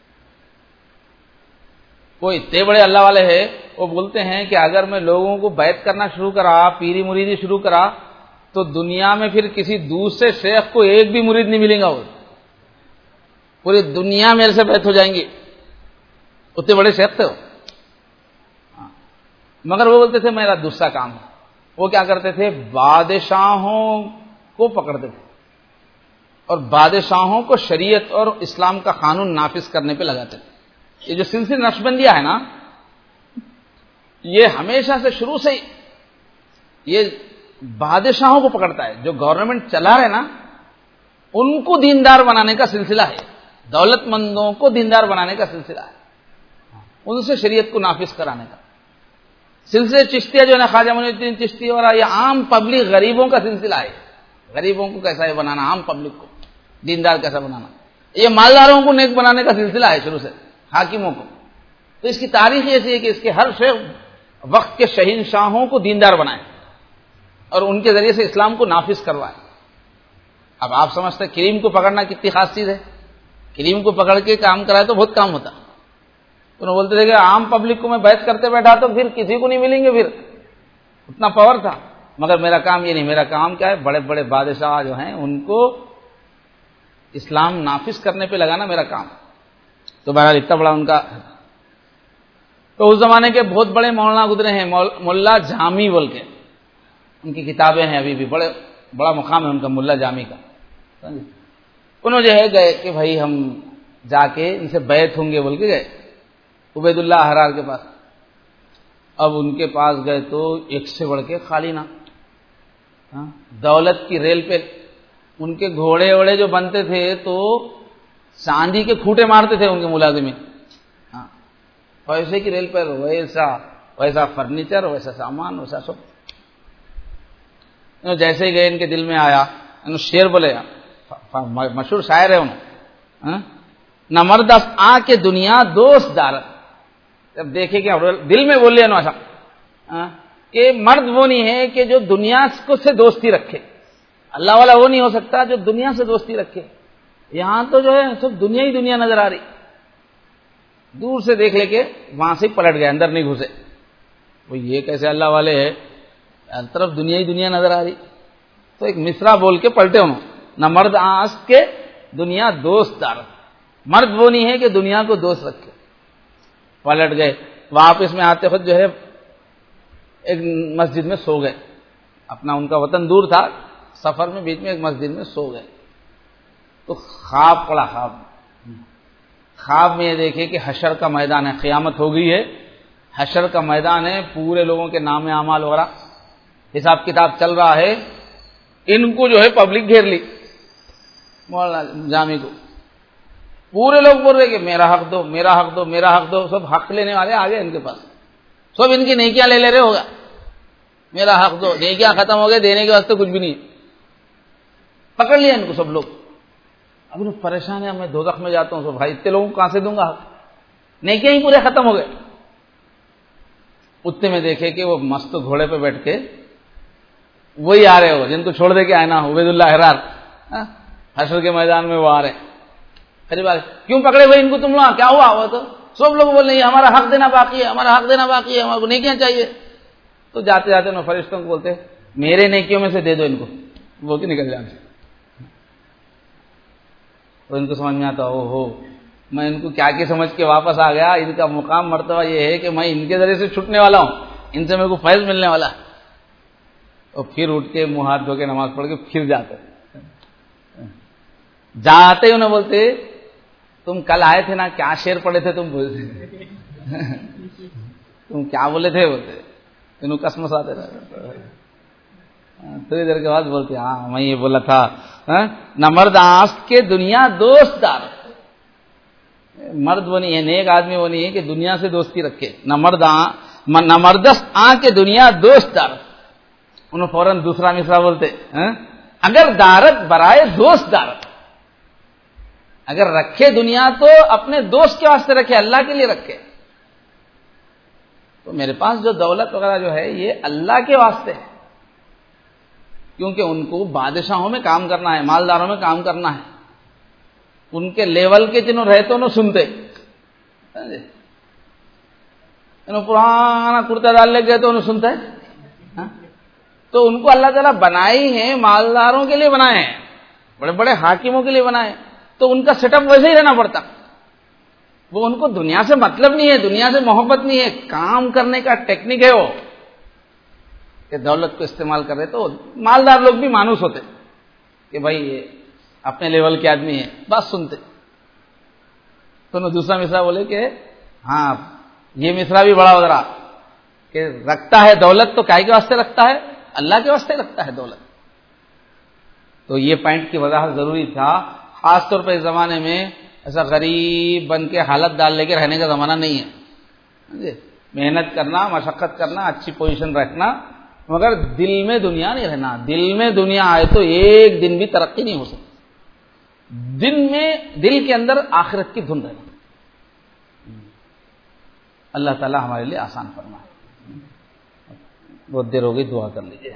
وہ اتنے بڑے اللہ والے ہیں، وہ بولتے ہیں کہ اگر میں لوگوں کو بیعت کرنا شروع کرا، پیری مریدی شروع کرا تو دنیا میں پھر کسی دوسرے شیخ کو ایک بھی مرید نہیں ملے گا، وہ پوری دنیا میرے سے بیعت ہو جائیں گے، اتنے بڑے شیخ تھے وہ۔ مگر وہ بولتے تھے میرا دوسرا کام ہے، وہ کیا کرتے تھے، بادشاہوں کو پکڑتے تھے اور بادشاہوں کو شریعت اور اسلام کا قانون نافذ کرنے پہ لگاتے تھے۔ یہ جو سلسلہ نقشبندیہ ہے نا، یہ ہمیشہ سے شروع سے ہی یہ بادشاہوں کو پکڑتا ہے، جو گورنمنٹ چلا رہے نا ان کو دیندار بنانے کا سلسلہ ہے، دولت مندوں کو دیندار بنانے کا سلسلہ ہے، ان سے شریعت کو نافذ کرانے کا سلسلہ۔ چشتیہ جو ہے نا، خواجہ معین الدین چشتی والا، یہ عام پبلک غریبوں کا سلسلہ ہے، غریبوں کو کیسا ہے بنانا، عام پبلک کو دیندار کیسا بنانا۔ یہ مالداروں کو نیک بنانے کا سلسلہ ہے شروع سے، حاکموں کو۔ تو اس کی تاریخ ایسی ہے کہ اس کے ہر شیخ وقت کے شہنشاہوں کو دیندار بنائے اور ان کے ذریعے سے اسلام کو نافذ کروائے۔ اب آپ سمجھتے ہیں کریم کو پکڑنا کتنی خاص چیز ہے، کریم کو پکڑ کے کام کرائے تو بہت کام ہوتا۔ انہوں بولتے تھے کہ عام پبلک کو میں بیعت کرتے بیٹھا تو پھر کسی کو نہیں ملیں گے، پھر اتنا پاور تھا۔ مگر میرا کام یہ نہیں، میرا کام کیا ہے، بڑے بڑے بادشاہ جو ہیں ان کو اسلام نافذ کرنے پہ لگانا میرا کام۔ تو بہرحال اتنا بڑا ان کا۔ تو اس زمانے کے بہت بڑے مولانا گزرے ہیں، ملا جامی بول کے، ان کی کتابیں ہیں ابھی بھی، بڑے بڑا مقام ہے ان کا ملا جامی کا۔ انہوں جو ہے گئے کہ بھائی ہم جا کے ان سے بیعت ہوں گے بول کے گئے عبید اللہ احرار کے پاس۔ اب ان کے پاس گئے تو ایک سے بڑھ کے خالی نہ، دولت کی ریل پہ ان کے گھوڑے وڑے جو بنتے تھے تو چاندی کے کھوٹے مارتے تھے ان کے ملازمین، پیسے کی ریل پر ویسا ویسا فرنیچر، ویسا سامان، ویسا سب۔ جیسے ہی گئے ان کے دل میں آیا، انہوں شعر بولے، مشہور شاعر ہے انہوں، نہ مردس آ کے دنیا دوست دار۔ جب دیکھے کہ دل میں بول لیا نا ایسا کہ مرد وہ نہیں ہے کہ جو دنیا کو سے دوستی رکھے، اللہ والا وہ نہیں ہو سکتا جو دنیا سے دوستی رکھے۔ یہاں تو جو ہے سب دنیا ہی دنیا نظر آ رہی، دور سے دیکھ لے کے وہاں سے پلٹ گئے، اندر نہیں گھسے۔ وہ یہ کیسے اللہ والے ہے، ہر طرف دنیا ہی دنیا نظر آ رہی۔ تو ایک مصرع بول کے پلٹے انہوں، نہ مرد آس کے دنیا دوست دار، مرد وہ نہیں ہے کہ دنیا کو دوست رکھے۔ پلٹ گئے، واپس میں آتے خود جو ہے ایک مسجد میں سو گئے، اپنا ان کا وطن دور تھا، سفر میں بیچ میں ایک مسجد میں سو گئے تو خواب پڑا۔ خواب خواب میں یہ دیکھے کہ حشر کا میدان ہے، قیامت ہو گئی ہے، حشر کا میدان ہے، پورے لوگوں کے نام اعمال وغیرہ حساب کتاب چل رہا ہے۔ ان کو جو ہے پبلک گھیر لی، مولانا جامی کو، پورے لوگ بول رہے کہ میرا حق دو، میرا حق دو، میرا حق دو۔ سب حق لینے والے آ گئے ان کے پاس، سب ان کی نیکیاں لے لے رہے ہوگا، میرا حق دو، نیکیاں ختم ہو گئے، دینے کے واسطے کچھ بھی نہیں، پکڑ لیا ان کو سب لوگ۔ اب انہیں پریشان ہے، میں دوزخ میں جاتا ہوں، سب بھائی اتنے لوگوں کو کہاں سے دوں گا حق، نیکیاں ہی پورے ختم ہو گئے۔ اتنے میں دیکھے کہ وہ مست گھوڑے پہ بیٹھ کے وہی آ رہے ہو جن کو چھوڑ دے کے آئے نا، عبید اللہ احرار، حشر کے میدان میں وہ آ رہے۔ ارے بھائی کیوں پکڑے بھائی ان کو تم لوگ، کیا ہوا؟ وہ تو سب لوگ بول رہے ہیں ہمارا حق دینا باقی ہے، ہمارا حق دینا باقی ہے، ہمارے کو نیکیاں چاہیے۔ تو جاتے جاتے نا فرشتوں کو بولتے میرے نیکیوں میں سے دے دو ان کو، وہ کہ نکل جانے۔ تو ان کو سمجھ میں آتا او ہو میں ان کو کیا کیا سمجھ کے واپس آ گیا، ان کا مقام مرتبہ یہ ہے کہ میں ان کے ذریعے سے چھٹنے والا ہوں، ان سے میرے کو فیض ملنے والا۔ اور پھر اٹھ کے منہ ہاتھ دھو کے نماز پڑھ کے پھر جاتے جاتے ہی انہیں بولتے تم کل آئے تھے نا، کیا شعر پڑے تھے تم، بولتے تم کیا بولے تھے، بولتے انہوں قسمس آتے رہے۔ تھوڑی دیر کے بعد بولتے ہاں میں یہ بولا تھا، نہ مرد آست کے دنیا دوست دار، مرد وہ نہیں ہے، نیک آدمی وہ نہیں ہے کہ دنیا سے دوستی رکھے، نہ مرد نہ مردست آ کے دنیا دوست دار۔ انہوں فوراً دوسرا مصرع بولتے اگر دارت برائے دوست دارت، اگر رکھے دنیا تو اپنے دوست کے واسطے رکھے، اللہ کے لیے رکھے۔ تو میرے پاس جو دولت وغیرہ جو ہے یہ اللہ کے واسطے ہے، کیونکہ ان کو بادشاہوں میں کام کرنا ہے، مالداروں میں کام کرنا ہے، ان کے لیول کے جنہوں رہتے انہوں سنتے، انہوں پرانا کرتا ڈال لے گئے تو انہوں سنتا ہے، تو ان کو اللہ تعالیٰ بنائے ہی ہیں مالداروں کے لیے بنائے ہیں، بڑے بڑے حاکموں کے لیے بنائے، تو ان کا سیٹ اپ ویسے ہی رہنا پڑتا. وہ ان کو دنیا سے مطلب نہیں ہے، دنیا سے محبت نہیں ہے، کام کرنے کا ٹیکنک ہے وہ کہ دولت کو استعمال کر رہے. تو مالدار لوگ بھی مانوس ہوتے کہ بھائی یہ اپنے لیول کے آدمی ہیں، بات سنتے. تو دوسرا مصرع بولے کہ ہاں یہ مصرع بھی بڑا ہو رہا کہ رکھتا ہے دولت تو کائے کے واسطے رکھتا ہے؟ اللہ کے واسطے رکھتا ہے دولت. تو یہ پوائنٹ کی وضاحت ضروری تھا، خاص طور پہ اس زمانے میں ایسا غریب بن کے حالت ڈال لے کے رہنے کا زمانہ نہیں ہے. محنت کرنا، مشقت کرنا، اچھی پوزیشن رکھنا، مگر دل میں دنیا نہیں رہنا. دل میں دنیا آئے تو ایک دن بھی ترقی نہیں ہو سکتی. دن میں دل کے اندر آخرت کی دھن رہنا. اللہ تعالی ہمارے لیے آسان فرمائے. بہت دیر ہو گئی، دعا کر لیجیے.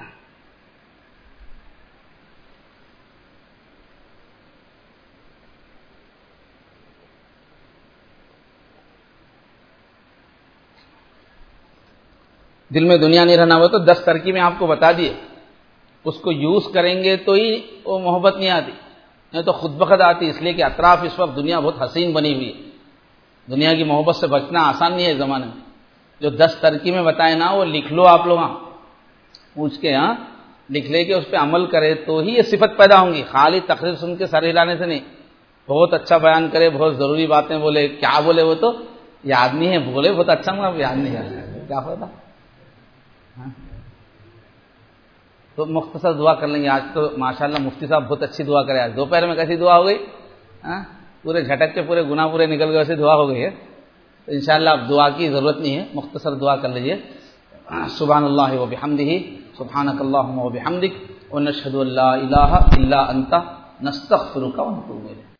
دل میں دنیا نہیں رہنا ہوا تو دس ترکیبیں آپ کو بتا دیے، اس کو یوز کریں گے تو ہی وہ محبت نہیں آتی، نہیں تو خود بخود آتی. اس لیے کہ اطراف اس وقت دنیا بہت حسین بنی ہوئی ہے، دنیا کی محبت سے بچنا آسان نہیں ہے اس زمانے میں. جو دس ترکیبیں بتائیں نا وہ لکھ لو آپ لوگ، ہاں پوچھ کے، ہاں لکھ لے کے اس پہ عمل کرے تو ہی یہ صفت پیدا ہوں گی. خالی تقریر سن کے سر ہلانے سے نہیں. بہت اچھا بیان کرے، بہت ضروری باتیں بولے، کیا بولے وہ تو یاد نہیں ہے، بولے بہت اچھا مگر یاد نہیں ہے، کیا ہوتا. تو مختصر دعا کر لیں گے. آج تو ماشاءاللہ مفتی صاحب بہت اچھی دعا کرے. آج دوپہر میں کیسی دعا ہو گئی، پورے جھٹک کے پورے گناہ پورے نکل گئے، ویسے دعا ہو گئی ہے. تو انشاءاللہ اب دعا کی ضرورت نہیں ہے، مختصر دعا کر لیجیے. سبحان اللہ و بحمدہ، سبحانک اللہم و بحمدک، ونشہد ان لا الہ الا انت، نستغفرک و نتوب الیک.